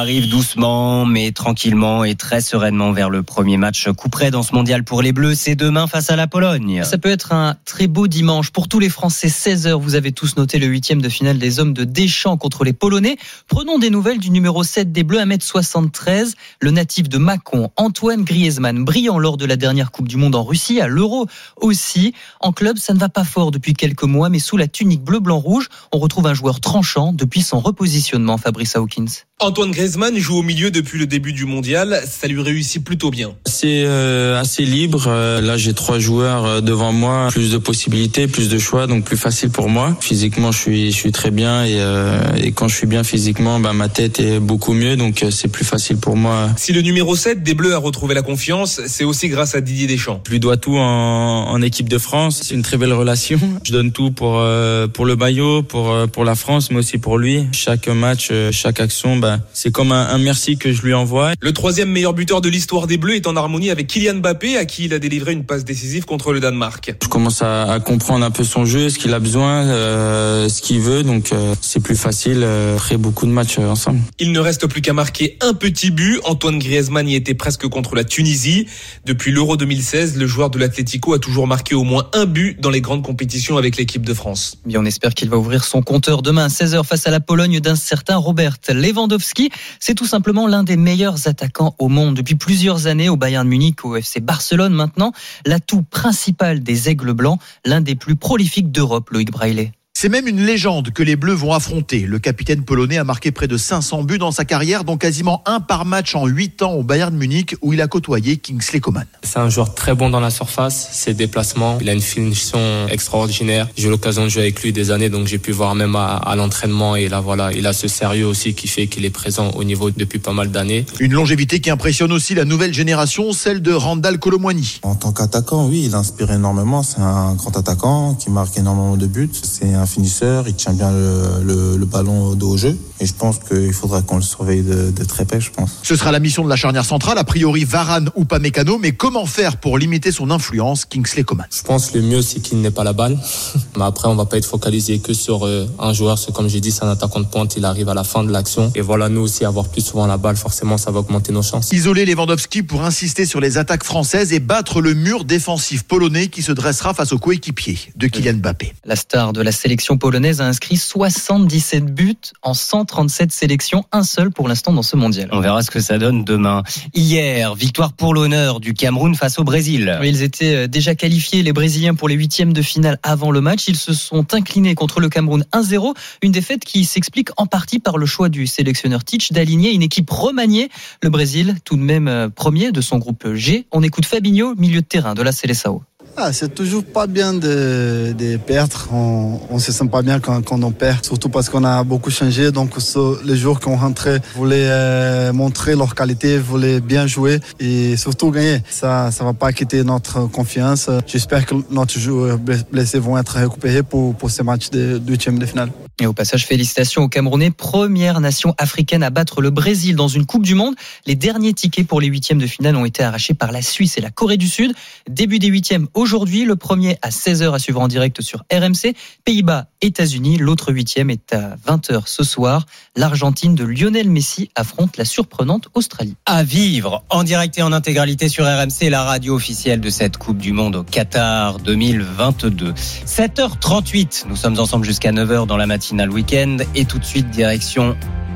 arrive doucement, mais tranquillement et très sereinement vers le premier match coup près dans ce mondial pour les Bleus. C'est demain face à la Pologne. Ça peut être un très beau dimanche. Pour tous les Français, seize heures, vous avez tous noté le huitième de finale des hommes de Deschamps contre les Polonais. Prenons des nouvelles du numéro sept des Bleus, un mètre soixante-treize, le natif de Mâcon, Antoine Griezmann, brillant lors de la dernière Coupe du Monde en Russie, à l'Euro aussi. En club, ça ne va pas fort depuis quelques mois, mais sous la tunique bleu-blanc-rouge, on retrouve un joueur tranchant depuis son repositionnement, Fabrice Hawkins. Antoine Griezmann joue au milieu depuis le début du mondial, ça lui réussit plutôt bien. C'est euh, assez libre, euh, là j'ai trois joueurs devant moi, plus de possibilités, plus de choix, donc plus facile pour moi. Physiquement je suis je suis très bien et, euh, et quand je suis bien physiquement, bah, ma tête est beaucoup mieux, donc euh, c'est plus facile pour moi. Si le numéro sept des Bleus a retrouvé la confiance, c'est aussi grâce à Didier Deschamps. Je lui dois tout en, en équipe de France, c'est une très belle relation. Je donne tout pour euh, pour le maillot, pour euh, pour la France, mais aussi pour lui. Chaque match, euh, chaque action, bah, c'est comme un, un merci que je lui envoie. Le troisième meilleur buteur de l'histoire des Bleus est en harmonie avec Kylian Mbappé, à qui il a délivré une passe décisive contre le Danemark. Je commence à, à comprendre un peu son jeu, ce qu'il a besoin, euh, ce qu'il veut, donc euh, c'est plus facile euh, après beaucoup de matchs euh, ensemble. Il ne reste plus qu'à marquer un petit but. Antoine Griezmann y était presque contre la Tunisie. Depuis l'Euro deux mille seize, le joueur de l'Atlético a toujours marqué au moins un but dans les grandes compétitions avec l'équipe de France. Bien, on espère qu'il va ouvrir son compteur demain à seize heures face à la Pologne d'un certain Robert Lewandowski. C'est tout simplement l'un des meilleurs attaquants au monde depuis plusieurs années au Bayern Munich, au F C Barcelone maintenant. L'atout principal des Aigles Blancs, l'un des plus prolifiques d'Europe, Loïc Braillet. C'est même une légende que les Bleus vont affronter. Le capitaine polonais a marqué près de cinq cents buts dans sa carrière, dont quasiment un par match en huit ans au Bayern Munich, où il a côtoyé Kingsley Coman. C'est un joueur très bon dans la surface, ses déplacements, il a une finition extraordinaire. J'ai eu l'occasion de jouer avec lui des années, donc j'ai pu voir même à, à l'entraînement. Et là, voilà, il a ce sérieux aussi qui fait qu'il est présent au niveau depuis pas mal d'années. Une longévité qui impressionne aussi la nouvelle génération, celle de Randal Kolo Muani. En tant qu'attaquant, oui, il inspire énormément. C'est un grand attaquant qui marque énormément de buts. C'est un finisseur, il tient bien le, le, le ballon dos au jeu. Et je pense qu'il faudra qu'on le surveille de, de très près, je pense. Ce sera la mission de la charnière centrale, a priori Varane ou Upamecano, mais comment faire pour limiter son influence, Kingsley Coman? Je pense que le mieux, c'est qu'il n'ait pas la balle. Mais après, on va pas être focalisé que sur euh, un joueur. C'est comme j'ai dit, c'est un attaquant de pointe, il arrive à la fin de l'action. Et voilà, nous aussi, avoir plus souvent la balle, forcément, ça va augmenter nos chances. Isoler Lewandowski pour insister sur les attaques françaises et battre le mur défensif polonais qui se dressera face aux coéquipiers de Kylian Mbappé. La star de la sélection polonaise a inscrit soixante-dix-sept buts en cent trente-sept sélections, un seul pour l'instant dans ce mondial. On verra ce que ça donne demain. Hier, victoire pour l'honneur du Cameroun face au Brésil. Ils étaient déjà qualifiés, les Brésiliens, pour les huitièmes de finale avant le match. Ils se sont inclinés contre le Cameroun un zéro. Une défaite qui s'explique en partie par le choix du sélectionneur Tite d'aligner une équipe remaniée. Le Brésil, tout de même premier de son groupe G. On écoute Fabinho, milieu de terrain de la Seleção. Ah, c'est toujours pas bien de, de perdre. On, on se sent pas bien quand, quand on perd, surtout parce qu'on a beaucoup changé. Donc, ce, les joueurs qui ont rentré voulaient euh, montrer leur qualité, voulaient bien jouer et surtout gagner. Ça, ça va pas quitter notre confiance. J'espère que notre joueurs blessés vont être récupérés pour, pour ce match de, de huitième de finale. Et au passage, félicitations aux Camerounais, première nation africaine à battre le Brésil dans une Coupe du Monde. Les derniers tickets pour les huitièmes de finale ont été arrachés par la Suisse et la Corée du Sud. Début des huitièmes aujourd'hui, le premier à seize heures à suivre en direct sur R M C. Pays-Bas, États-Unis, l'autre huitième est à vingt heures ce soir. L'Argentine de Lionel Messi affronte la surprenante Australie. À vivre en direct et en intégralité sur R M C, la radio officielle de cette Coupe du Monde au Qatar deux mille vingt-deux. sept heures trente-huit, nous sommes ensemble jusqu'à neuf heures dans la matinale week-end et tout de suite direction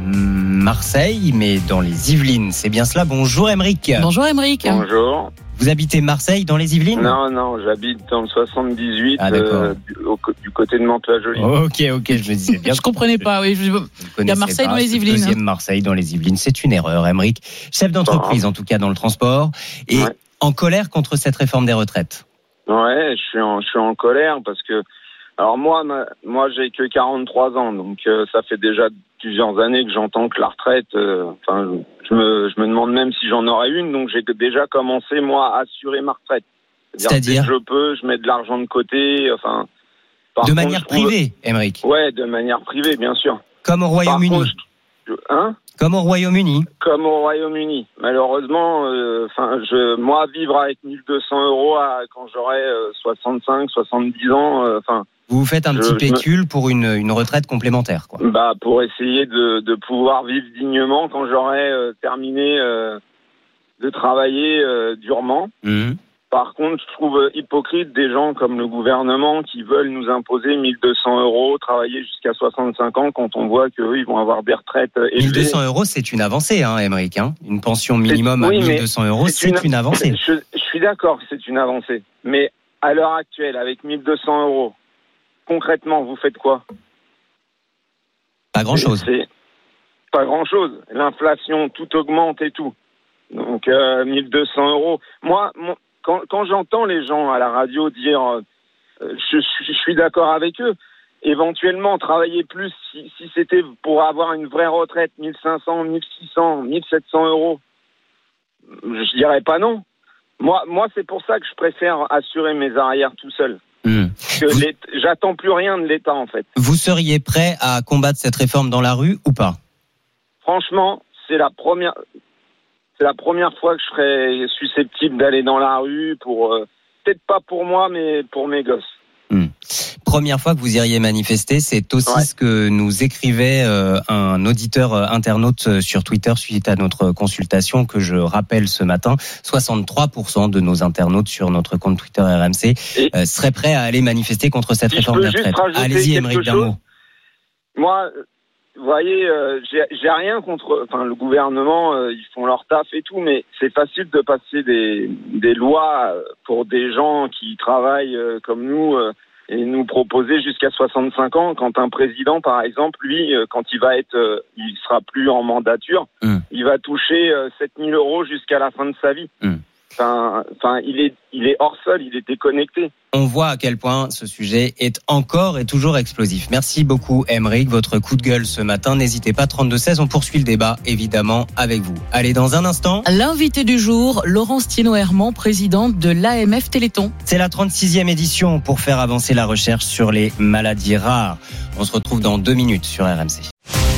Marseille, mais dans les Yvelines. C'est bien cela. Bonjour Aymeric. Bonjour Aymeric. Bonjour. Vous habitez Marseille, dans les Yvelines ? Non, non, j'habite dans le soixante-dix-huit, ah, euh, du, au, du côté de Mantes-la-Jolie. Ok, ok, je me disais bien. Je comprenais pas, oui. Je... Il y a Marseille pas, dans les Yvelines. Deuxième Marseille dans les Yvelines, c'est une erreur, Aymeric. Chef d'entreprise, en tout cas dans le transport, et ouais. en colère contre cette réforme des retraites. Ouais, je suis en, je suis en colère parce que, alors moi, ma, moi j'ai que quarante-trois ans, donc euh, ça fait déjà plusieurs années que j'entends que la retraite, euh, enfin, je me, je me demande même si j'en aurais une, donc j'ai déjà commencé moi à assurer ma retraite. C'est-à-dire, C'est-à-dire dès que je peux, je mets de l'argent de côté, enfin. De contre, manière trouve... privée, Aymeric. Ouais, de manière privée, bien sûr. Comme au Royaume-Uni. Je... Hein Comme au Royaume-Uni. Comme au Royaume-Uni. Malheureusement, enfin, euh, je, moi, vivre avec mille deux cents euros à, quand j'aurai euh, soixante-cinq, soixante-dix ans, enfin. Euh, Vous vous faites un Je- petit je me- pécule pour une, une retraite complémentaire, quoi. Bah, pour essayer de, de pouvoir vivre dignement quand j'aurai euh, terminé euh, de travailler euh, durement. Mhm. Par contre, je trouve hypocrite des gens comme le gouvernement qui veulent nous imposer mille deux cents euros, travailler jusqu'à soixante-cinq ans quand on voit qu'eux, ils vont avoir des retraites euh, élevées. mille deux cents euros, c'est une avancée, hein, Émeric. Hein. Une pension minimum Oui, à mais mille deux cents euros, c'est une, avancée. Je, je suis d'accord que c'est une avancée. Mais à l'heure actuelle, avec mille deux cents euros, concrètement, vous faites quoi? Pas grand-chose. C'est pas grand-chose. L'inflation, tout augmente et tout. Donc, euh, mille deux cents euros. Moi, mon- quand, quand j'entends les gens à la radio dire euh, je, suis- je suis d'accord avec eux, éventuellement travailler plus si, si c'était pour avoir une vraie retraite, mille cinq cents, mille six cents, mille sept cents euros, je dirais pas non. Moi, moi c'est pour ça que je préfère assurer mes arrières tout seul. Mmh. Que l'État- j'attends plus rien de l'État, en fait. Vous seriez prêt à combattre cette réforme dans la rue ou pas? Franchement, c'est la première, c'est la première fois que je serais susceptible d'aller dans la rue pour, euh, peut-être pas pour moi, mais pour mes gosses. Première fois que vous iriez manifester, c'est aussi Ouais. ce que nous écrivait euh, un auditeur euh, internaute euh, sur Twitter suite à notre consultation que je rappelle ce matin. soixante-trois pour cent de nos internautes sur notre compte Twitter R M C euh, seraient prêts à aller manifester contre cette Si je réforme peux des juste retraites. rajouter Allez-y, quelque Émeric chose. Dermot. Moi, euh, vous voyez, euh, j'ai j'ai rien contre, enfin, le gouvernement, euh, ils font leur taf et tout, mais c'est facile de passer des, des lois euh, pour des gens qui travaillent euh, comme nous euh, et nous proposer jusqu'à soixante-cinq ans. Quand un président, par exemple, lui, euh, quand il va être, euh, il sera plus en mandature, Mm. il va toucher euh, sept mille euros jusqu'à la fin de sa vie. Mm. Enfin, enfin, il est, il est hors sol, il est déconnecté. On voit à quel point ce sujet est encore et toujours explosif. Merci beaucoup, Émeric. Votre coup de gueule ce matin. N'hésitez pas, trente-deux seize. On poursuit le débat, évidemment, avec vous. Allez, dans un instant. L'invité du jour, Laurence Thiénot-Herman, présidente de l'A M F Téléthon. C'est la trente-sixième édition pour faire avancer la recherche sur les maladies rares. On se retrouve dans deux minutes sur R M C.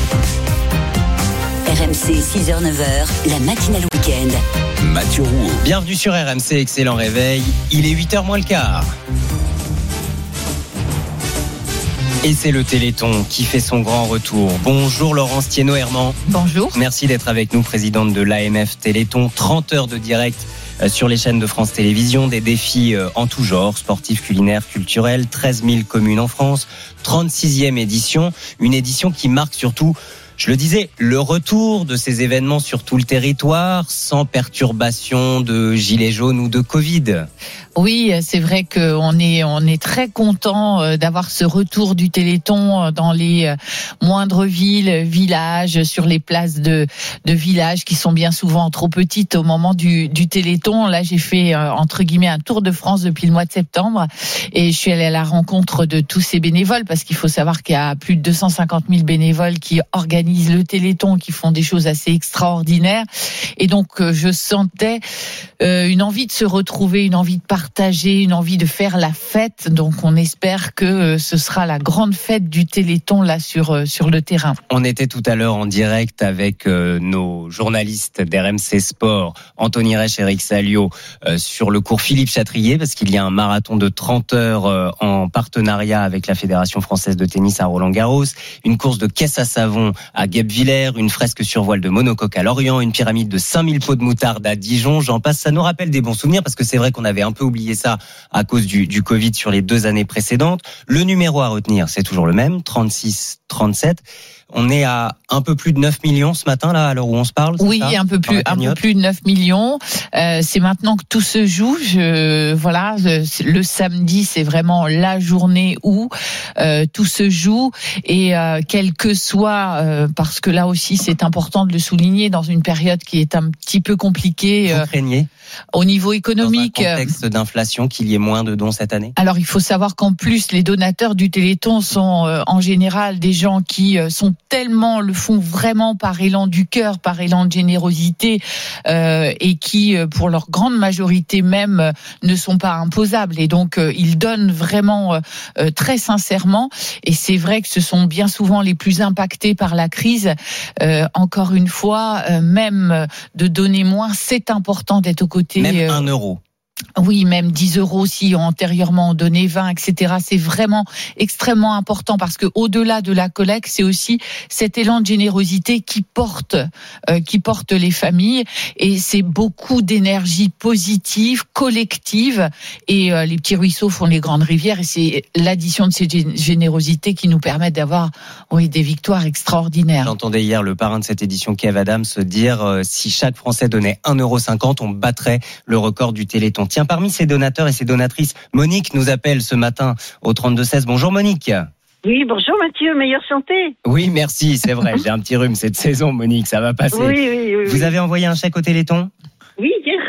R M C, six heures neuf heures, la matinale week-end. Mathieu Rouault. Bienvenue sur R M C, excellent réveil. Il est huit heures moins le quart. Et c'est le Téléthon qui fait son grand retour. Bonjour Laurence Thiénot-Herman. Bonjour. Merci d'être avec nous, présidente de l'A M F Téléthon. trente heures de direct euh, sur les chaînes de France Télévisions, des défis euh, en tout genre, sportifs, culinaires, culturels, treize mille communes en France, trente-sixième édition, une édition qui marque surtout, je le disais, le retour de ces événements sur tout le territoire, sans perturbation de gilets jaunes ou de Covid. Oui, c'est vrai qu'on est on est très content d'avoir ce retour du Téléthon dans les moindres villes, villages, sur les places de de villages qui sont bien souvent trop petites au moment du du Téléthon. Là, j'ai fait entre guillemets un tour de France depuis le mois de septembre et je suis allée à la rencontre de tous ces bénévoles parce qu'il faut savoir qu'il y a plus de deux cent cinquante mille bénévoles qui organisent le Téléthon, qui font des choses assez extraordinaires. Et donc, je sentais une envie de se retrouver, une envie de partager. partager, une envie de faire la fête. Donc on espère que ce sera la grande fête du Téléthon là sur sur le terrain. On était tout à l'heure en direct avec euh, nos journalistes d'R M C Sport, Anthony Reich et Eric Salio, euh, sur le cours Philippe Chatrier, parce qu'il y a un marathon de trente heures euh, en partenariat avec la Fédération française de tennis à Roland-Garros, une course de caisse à savon à Guebwiller, une fresque sur voile de monocoque à Lorient, une pyramide de cinq mille pots de moutarde à Dijon, j'en passe. Ça nous rappelle des bons souvenirs parce que c'est vrai qu'on avait un peu oublié ça à cause du, du Covid sur les deux années précédentes. Le numéro à retenir, c'est toujours le même, trente-six trente-sept. On est à un peu plus de neuf millions ce matin, là, à l'heure où on se parle. Oui, ça, un peu plus, un peu plus de neuf millions. Euh, c'est maintenant que tout se joue. Je, voilà, le samedi, c'est vraiment la journée où euh, tout se joue et euh, quel que soit, euh, parce que là aussi, c'est important de le souligner dans une période qui est un petit peu compliquée. Vous craignez au niveau économique, dans un contexte d'inflation, qu'il y ait moins de dons cette année? Alors, il faut savoir qu'en plus, les donateurs du Téléthon sont euh, en général des gens qui euh, sont tellement, le font vraiment par élan du cœur, par élan de générosité, euh, et qui, euh, pour leur grande majorité même, euh, ne sont pas imposables. Et donc, euh, ils donnent vraiment euh, euh, très sincèrement. Et c'est vrai que ce sont bien souvent les plus impactés par la crise. Euh, encore une fois, euh, même de donner moins, c'est important d'être aux côtés. Même un euro. Oui, même dix euros si antérieurement on donnait vingt, et cetera. C'est vraiment extrêmement important parce que au-delà de la collecte, c'est aussi cet élan de générosité qui porte, euh, qui porte les familles, et c'est beaucoup d'énergie positive, collective, et euh, les petits ruisseaux font les grandes rivières, et c'est l'addition de ces générosités qui nous permettent d'avoir, oui, des victoires extraordinaires. J'entendais hier le parrain de cette édition, Kev Adams, dire euh, si chaque Français donnait un euro cinquante, on battrait le record du Téléthon. Tiens, parmi ces donateurs et ces donatrices, Monique nous appelle ce matin au trente-deux seize. Bonjour Monique. Oui, bonjour Mathieu, meilleure santé. Oui, merci, c'est vrai, j'ai un petit rhume cette saison, Monique, ça va passer. Oui, oui, oui. Vous oui. avez envoyé un chèque au Téléthon ? Oui, hier.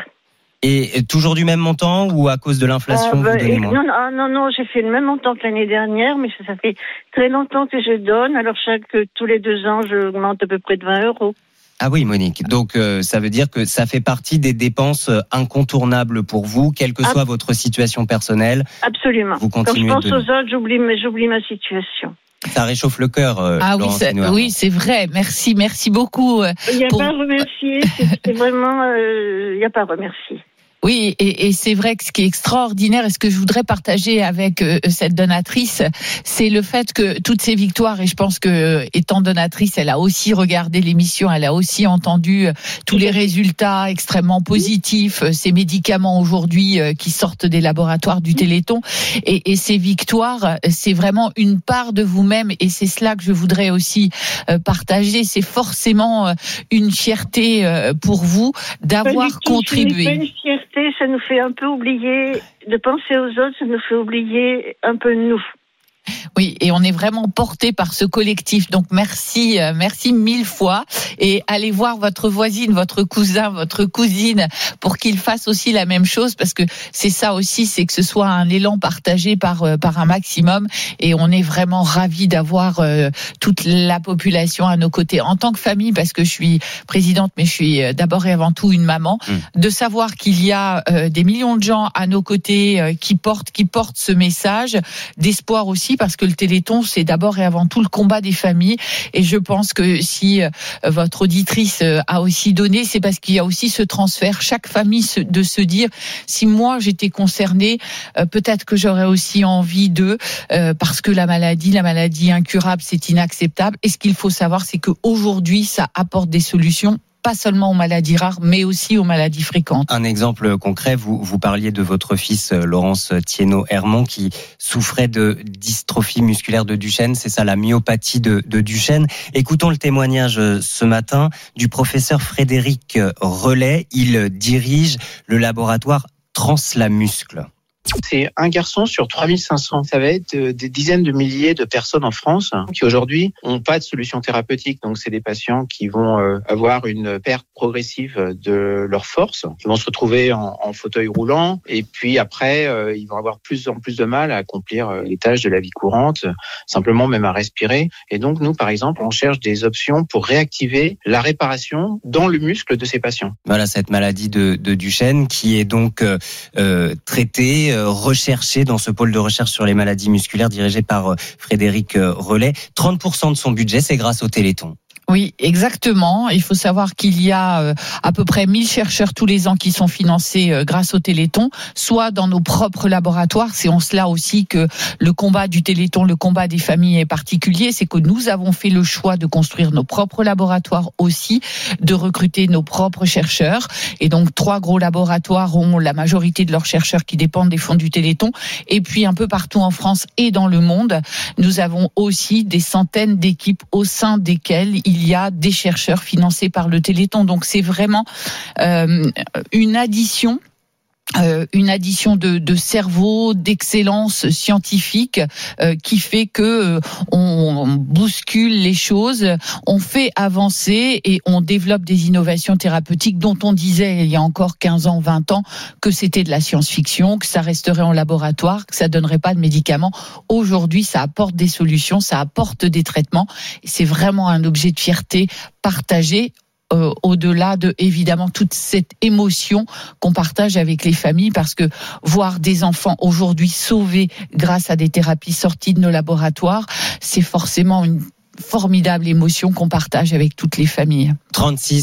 Et toujours du même montant ou à cause de l'inflation, euh, bah, vous donnez et, moins ? non, non, non, non, j'ai fait le même montant que l'année dernière, mais ça, ça fait très longtemps que je donne. Alors chaque tous les deux ans, je augmente à peu près de vingt euros. Ah oui, Monique. Donc, euh, ça veut dire que ça fait partie des dépenses incontournables pour vous, quelle que soit Ab- votre situation personnelle. Absolument. Vous continuez Quand je pense de... aux autres, j'oublie, mais j'oublie ma situation. Ça réchauffe le cœur, euh, Ah oui, c'est, oui, c'est vrai. Merci, merci beaucoup. Il n'y a pour... pas à remercier. C'est, c'est vraiment, euh, il n'y a pas à remercier. Oui, et, et c'est vrai que ce qui est extraordinaire et ce que je voudrais partager avec euh, cette donatrice, c'est le fait que toutes ces victoires, et je pense que étant donatrice, elle a aussi regardé l'émission, elle a aussi entendu tous les résultats extrêmement positifs, ces médicaments aujourd'hui euh, qui sortent des laboratoires du Téléthon, et, et ces victoires, c'est vraiment une part de vous-même, et c'est cela que je voudrais aussi euh, partager. C'est forcément euh, une fierté euh, pour vous d'avoir contribué. Ça nous fait un peu oublier, de penser aux autres, ça nous fait oublier un peu nous. Oui, et on est vraiment porté par ce collectif. Donc merci, euh, merci mille fois. Et allez voir votre voisine, votre cousin, votre cousine pour qu'ils fassent aussi la même chose, parce que c'est ça aussi, c'est que ce soit un élan partagé par euh, par un maximum. Et on est vraiment ravis d'avoir euh, toute la population à nos côtés en tant que famille, parce que je suis présidente, mais je suis d'abord et avant tout une maman. Mmh. De savoir qu'il y a euh, des millions de gens à nos côtés euh, qui portent qui portent ce message d'espoir aussi, parce que le Téléthon, c'est d'abord et avant tout le combat des familles. Et je pense que si euh, votre auditrice euh, a aussi donné, c'est parce qu'il y a aussi ce transfert. Chaque famille se, de se dire, si moi j'étais concernée, euh, peut-être que j'aurais aussi envie d'eux, euh, parce que la maladie, la maladie incurable, c'est inacceptable. Et ce qu'il faut savoir, c'est qu'aujourd'hui, ça apporte des solutions, pas seulement aux maladies rares, mais aussi aux maladies fréquentes. Un exemple concret, vous, vous parliez de votre fils Laurence Thienot-Hermont qui souffrait de dystrophie musculaire de Duchenne, c'est ça, la myopathie de, de Duchenne. Écoutons le témoignage ce matin du professeur Frédéric Relais. Il dirige le laboratoire Translamuscle. C'est un garçon sur trois mille cinq cents. Ça va être des dizaines de milliers de personnes en France qui aujourd'hui n'ont pas de solution thérapeutique. Donc c'est des patients qui vont avoir une perte progressive de leur force, qui vont se retrouver en, en fauteuil roulant, et puis après ils vont avoir plus en plus de mal à accomplir les tâches de la vie courante, simplement même à respirer. Et donc nous, par exemple, on cherche des options pour réactiver la réparation dans le muscle de ces patients. Voilà, cette maladie de, de Duchenne qui est donc euh, traitée, recherché dans ce pôle de recherche sur les maladies musculaires dirigé par Frédéric Relais. trente pour cent de son budget, c'est grâce au Téléthon. Oui, exactement. Il faut savoir qu'il y a à peu près mille chercheurs tous les ans qui sont financés grâce au Téléthon, soit dans nos propres laboratoires. C'est en cela aussi que le combat du Téléthon, le combat des familles est particulier. C'est que nous avons fait le choix de construire nos propres laboratoires aussi, de recruter nos propres chercheurs. Et donc, trois gros laboratoires ont la majorité de leurs chercheurs qui dépendent des fonds du Téléthon. Et puis, un peu partout en France et dans le monde, nous avons aussi des centaines d'équipes au sein desquelles il Il y a des chercheurs financés par le Téléthon. Donc c'est vraiment euh, une addition. Euh, une addition de, de cerveau, d'excellence scientifique euh, qui fait que euh, on, on bouscule les choses, on fait avancer et on développe des innovations thérapeutiques dont on disait il y a encore quinze ans, vingt ans que c'était de la science-fiction, que ça resterait en laboratoire, que ça donnerait pas de médicaments. Aujourd'hui, ça apporte des solutions, ça apporte des traitements. Et c'est vraiment un objet de fierté partagé. Euh, au-delà de, évidemment, toute cette émotion qu'on partage avec les familles, parce que voir des enfants aujourd'hui sauvés grâce à des thérapies sorties de nos laboratoires, c'est forcément une formidable émotion qu'on partage avec toutes les familles. trente-six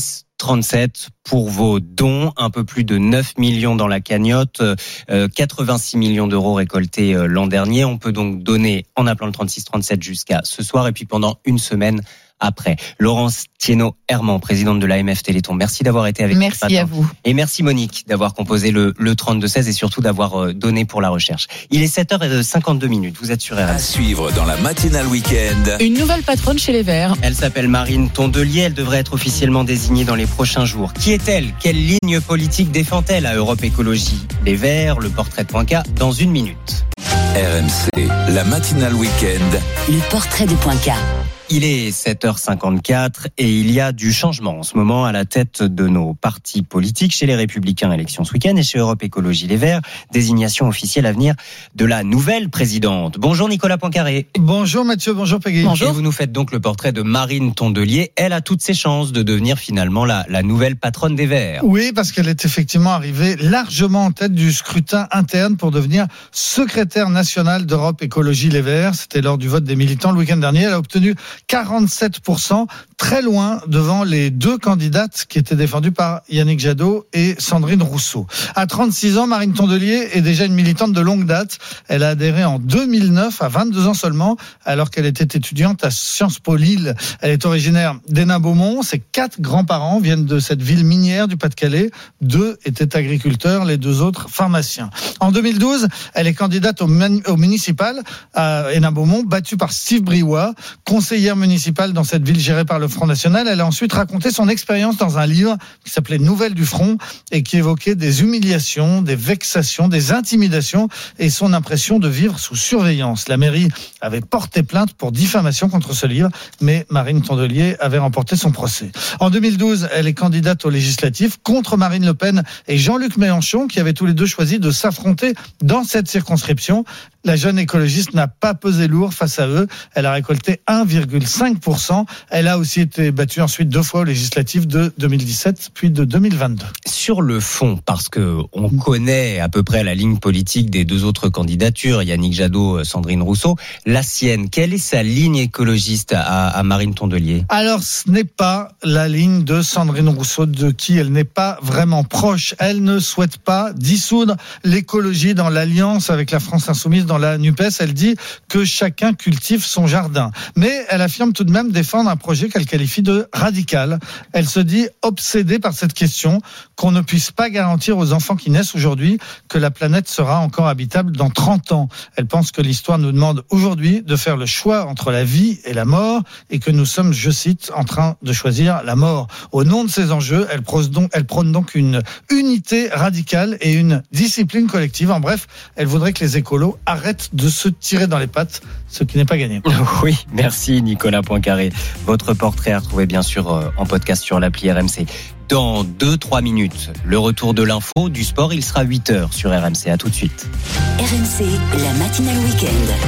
trente-sept pour vos dons. Un peu plus de neuf millions dans la cagnotte, euh, quatre-vingt-six millions d'euros récoltés euh, l'an dernier. On peut donc donner en appelant le trente-six trente-sept jusqu'à ce soir et puis pendant une semaine après. Laurence Thienot-Herman, présidente de l'A M F Téléthon, merci d'avoir été avec nous. Merci à vous. Et merci Monique d'avoir composé le, le trente-deux seize et surtout d'avoir donné pour la recherche. Il est sept heures cinquante-deux minutes, vous êtes sur R M C. À suivre dans la matinale week-end. Une nouvelle patronne chez les Verts. Elle s'appelle Marine Tondelier, elle devrait être officiellement désignée dans les prochains jours. Qui est-elle ? Quelle ligne politique défend-elle à Europe Écologie ? Les Verts, le portrait de Point K, dans une minute. R M C, la matinale week-end. Le portrait de Point K. Il est sept heures cinquante-quatre et il y a du changement en ce moment à la tête de nos partis politiques. Chez les Républicains, élection ce week-end, et chez Europe Écologie Les Verts, désignation officielle à venir de la nouvelle présidente. Bonjour Nicolas Poincaré. Bonjour Mathieu, bonjour Peggy. Bonjour. Et vous nous faites donc le portrait de Marine Tondelier. Elle a toutes ses chances de devenir finalement la, la nouvelle patronne des Verts. Oui, parce qu'elle est effectivement arrivée largement en tête du scrutin interne pour devenir secrétaire nationale d'Europe Écologie Les Verts. C'était lors du vote des militants le week-end dernier. Elle a obtenu quarante-sept pour cent, très loin devant les deux candidates qui étaient défendues par Yannick Jadot et Sandrine Rousseau. À trente-six ans, Marine Tondelier est déjà une militante de longue date. Elle a adhéré en deux mille neuf, à vingt-deux ans seulement, alors qu'elle était étudiante à Sciences Po Lille. Elle est originaire d'Hénin-Beaumont. Ses quatre grands-parents viennent de cette ville minière du Pas-de-Calais. Deux étaient agriculteurs, les deux autres pharmaciens. En deux mille douze, elle est candidate au, mani- au municipal à Hénin-Beaumont, battue par Steve Briouat, conseiller municipale dans cette ville gérée par le Front National. Elle a ensuite raconté son expérience dans un livre qui s'appelait Nouvelles du Front et qui évoquait des humiliations, des vexations, des intimidations et son impression de vivre sous surveillance. La mairie avait porté plainte pour diffamation contre ce livre, mais Marine Tondelier avait remporté son procès. En deux mille douze, elle est candidate aux législatives contre Marine Le Pen et Jean-Luc Mélenchon, qui avaient tous les deux choisi de s'affronter dans cette circonscription. La jeune écologiste n'a pas pesé lourd face à eux. Elle a récolté un virgule cinq pour cent. Elle a aussi été battue ensuite deux fois aux législatives de deux mille dix-sept puis de deux mille vingt-deux. Sur le fond, parce que on connaît à peu près la ligne politique des deux autres candidatures, Yannick Jadot, Sandrine Rousseau, la sienne, quelle est sa ligne écologiste à, à Marine Tondelier ? Alors, ce n'est pas la ligne de Sandrine Rousseau, de qui elle n'est pas vraiment proche. Elle ne souhaite pas dissoudre l'écologie dans l'alliance avec la France Insoumise, dans la NUPES. Elle dit que chacun cultive son jardin. Mais elle affirme tout de même défendre un projet qu'elle qualifie de radical. Elle se dit obsédée par cette question, qu'on ne puisse pas garantir aux enfants qui naissent aujourd'hui que la planète sera encore habitable dans trente ans. Elle pense que l'histoire nous demande aujourd'hui de faire le choix entre la vie et la mort et que nous sommes, je cite, en train de choisir la mort. Au nom de ces enjeux, elle prône donc, elle prône donc une unité radicale et une discipline collective. En bref, elle voudrait que les écolos arrêtent de se tirer dans les pattes, ce qui n'est pas gagné. Oui, merci Nicolas Poincaré. Votre portrait à retrouver bien sûr en podcast sur l'appli R M C. Dans deux trois minutes, le retour de l'info, du sport, il sera huit heures sur R M C. À tout de suite. R M C, la matinale week-end.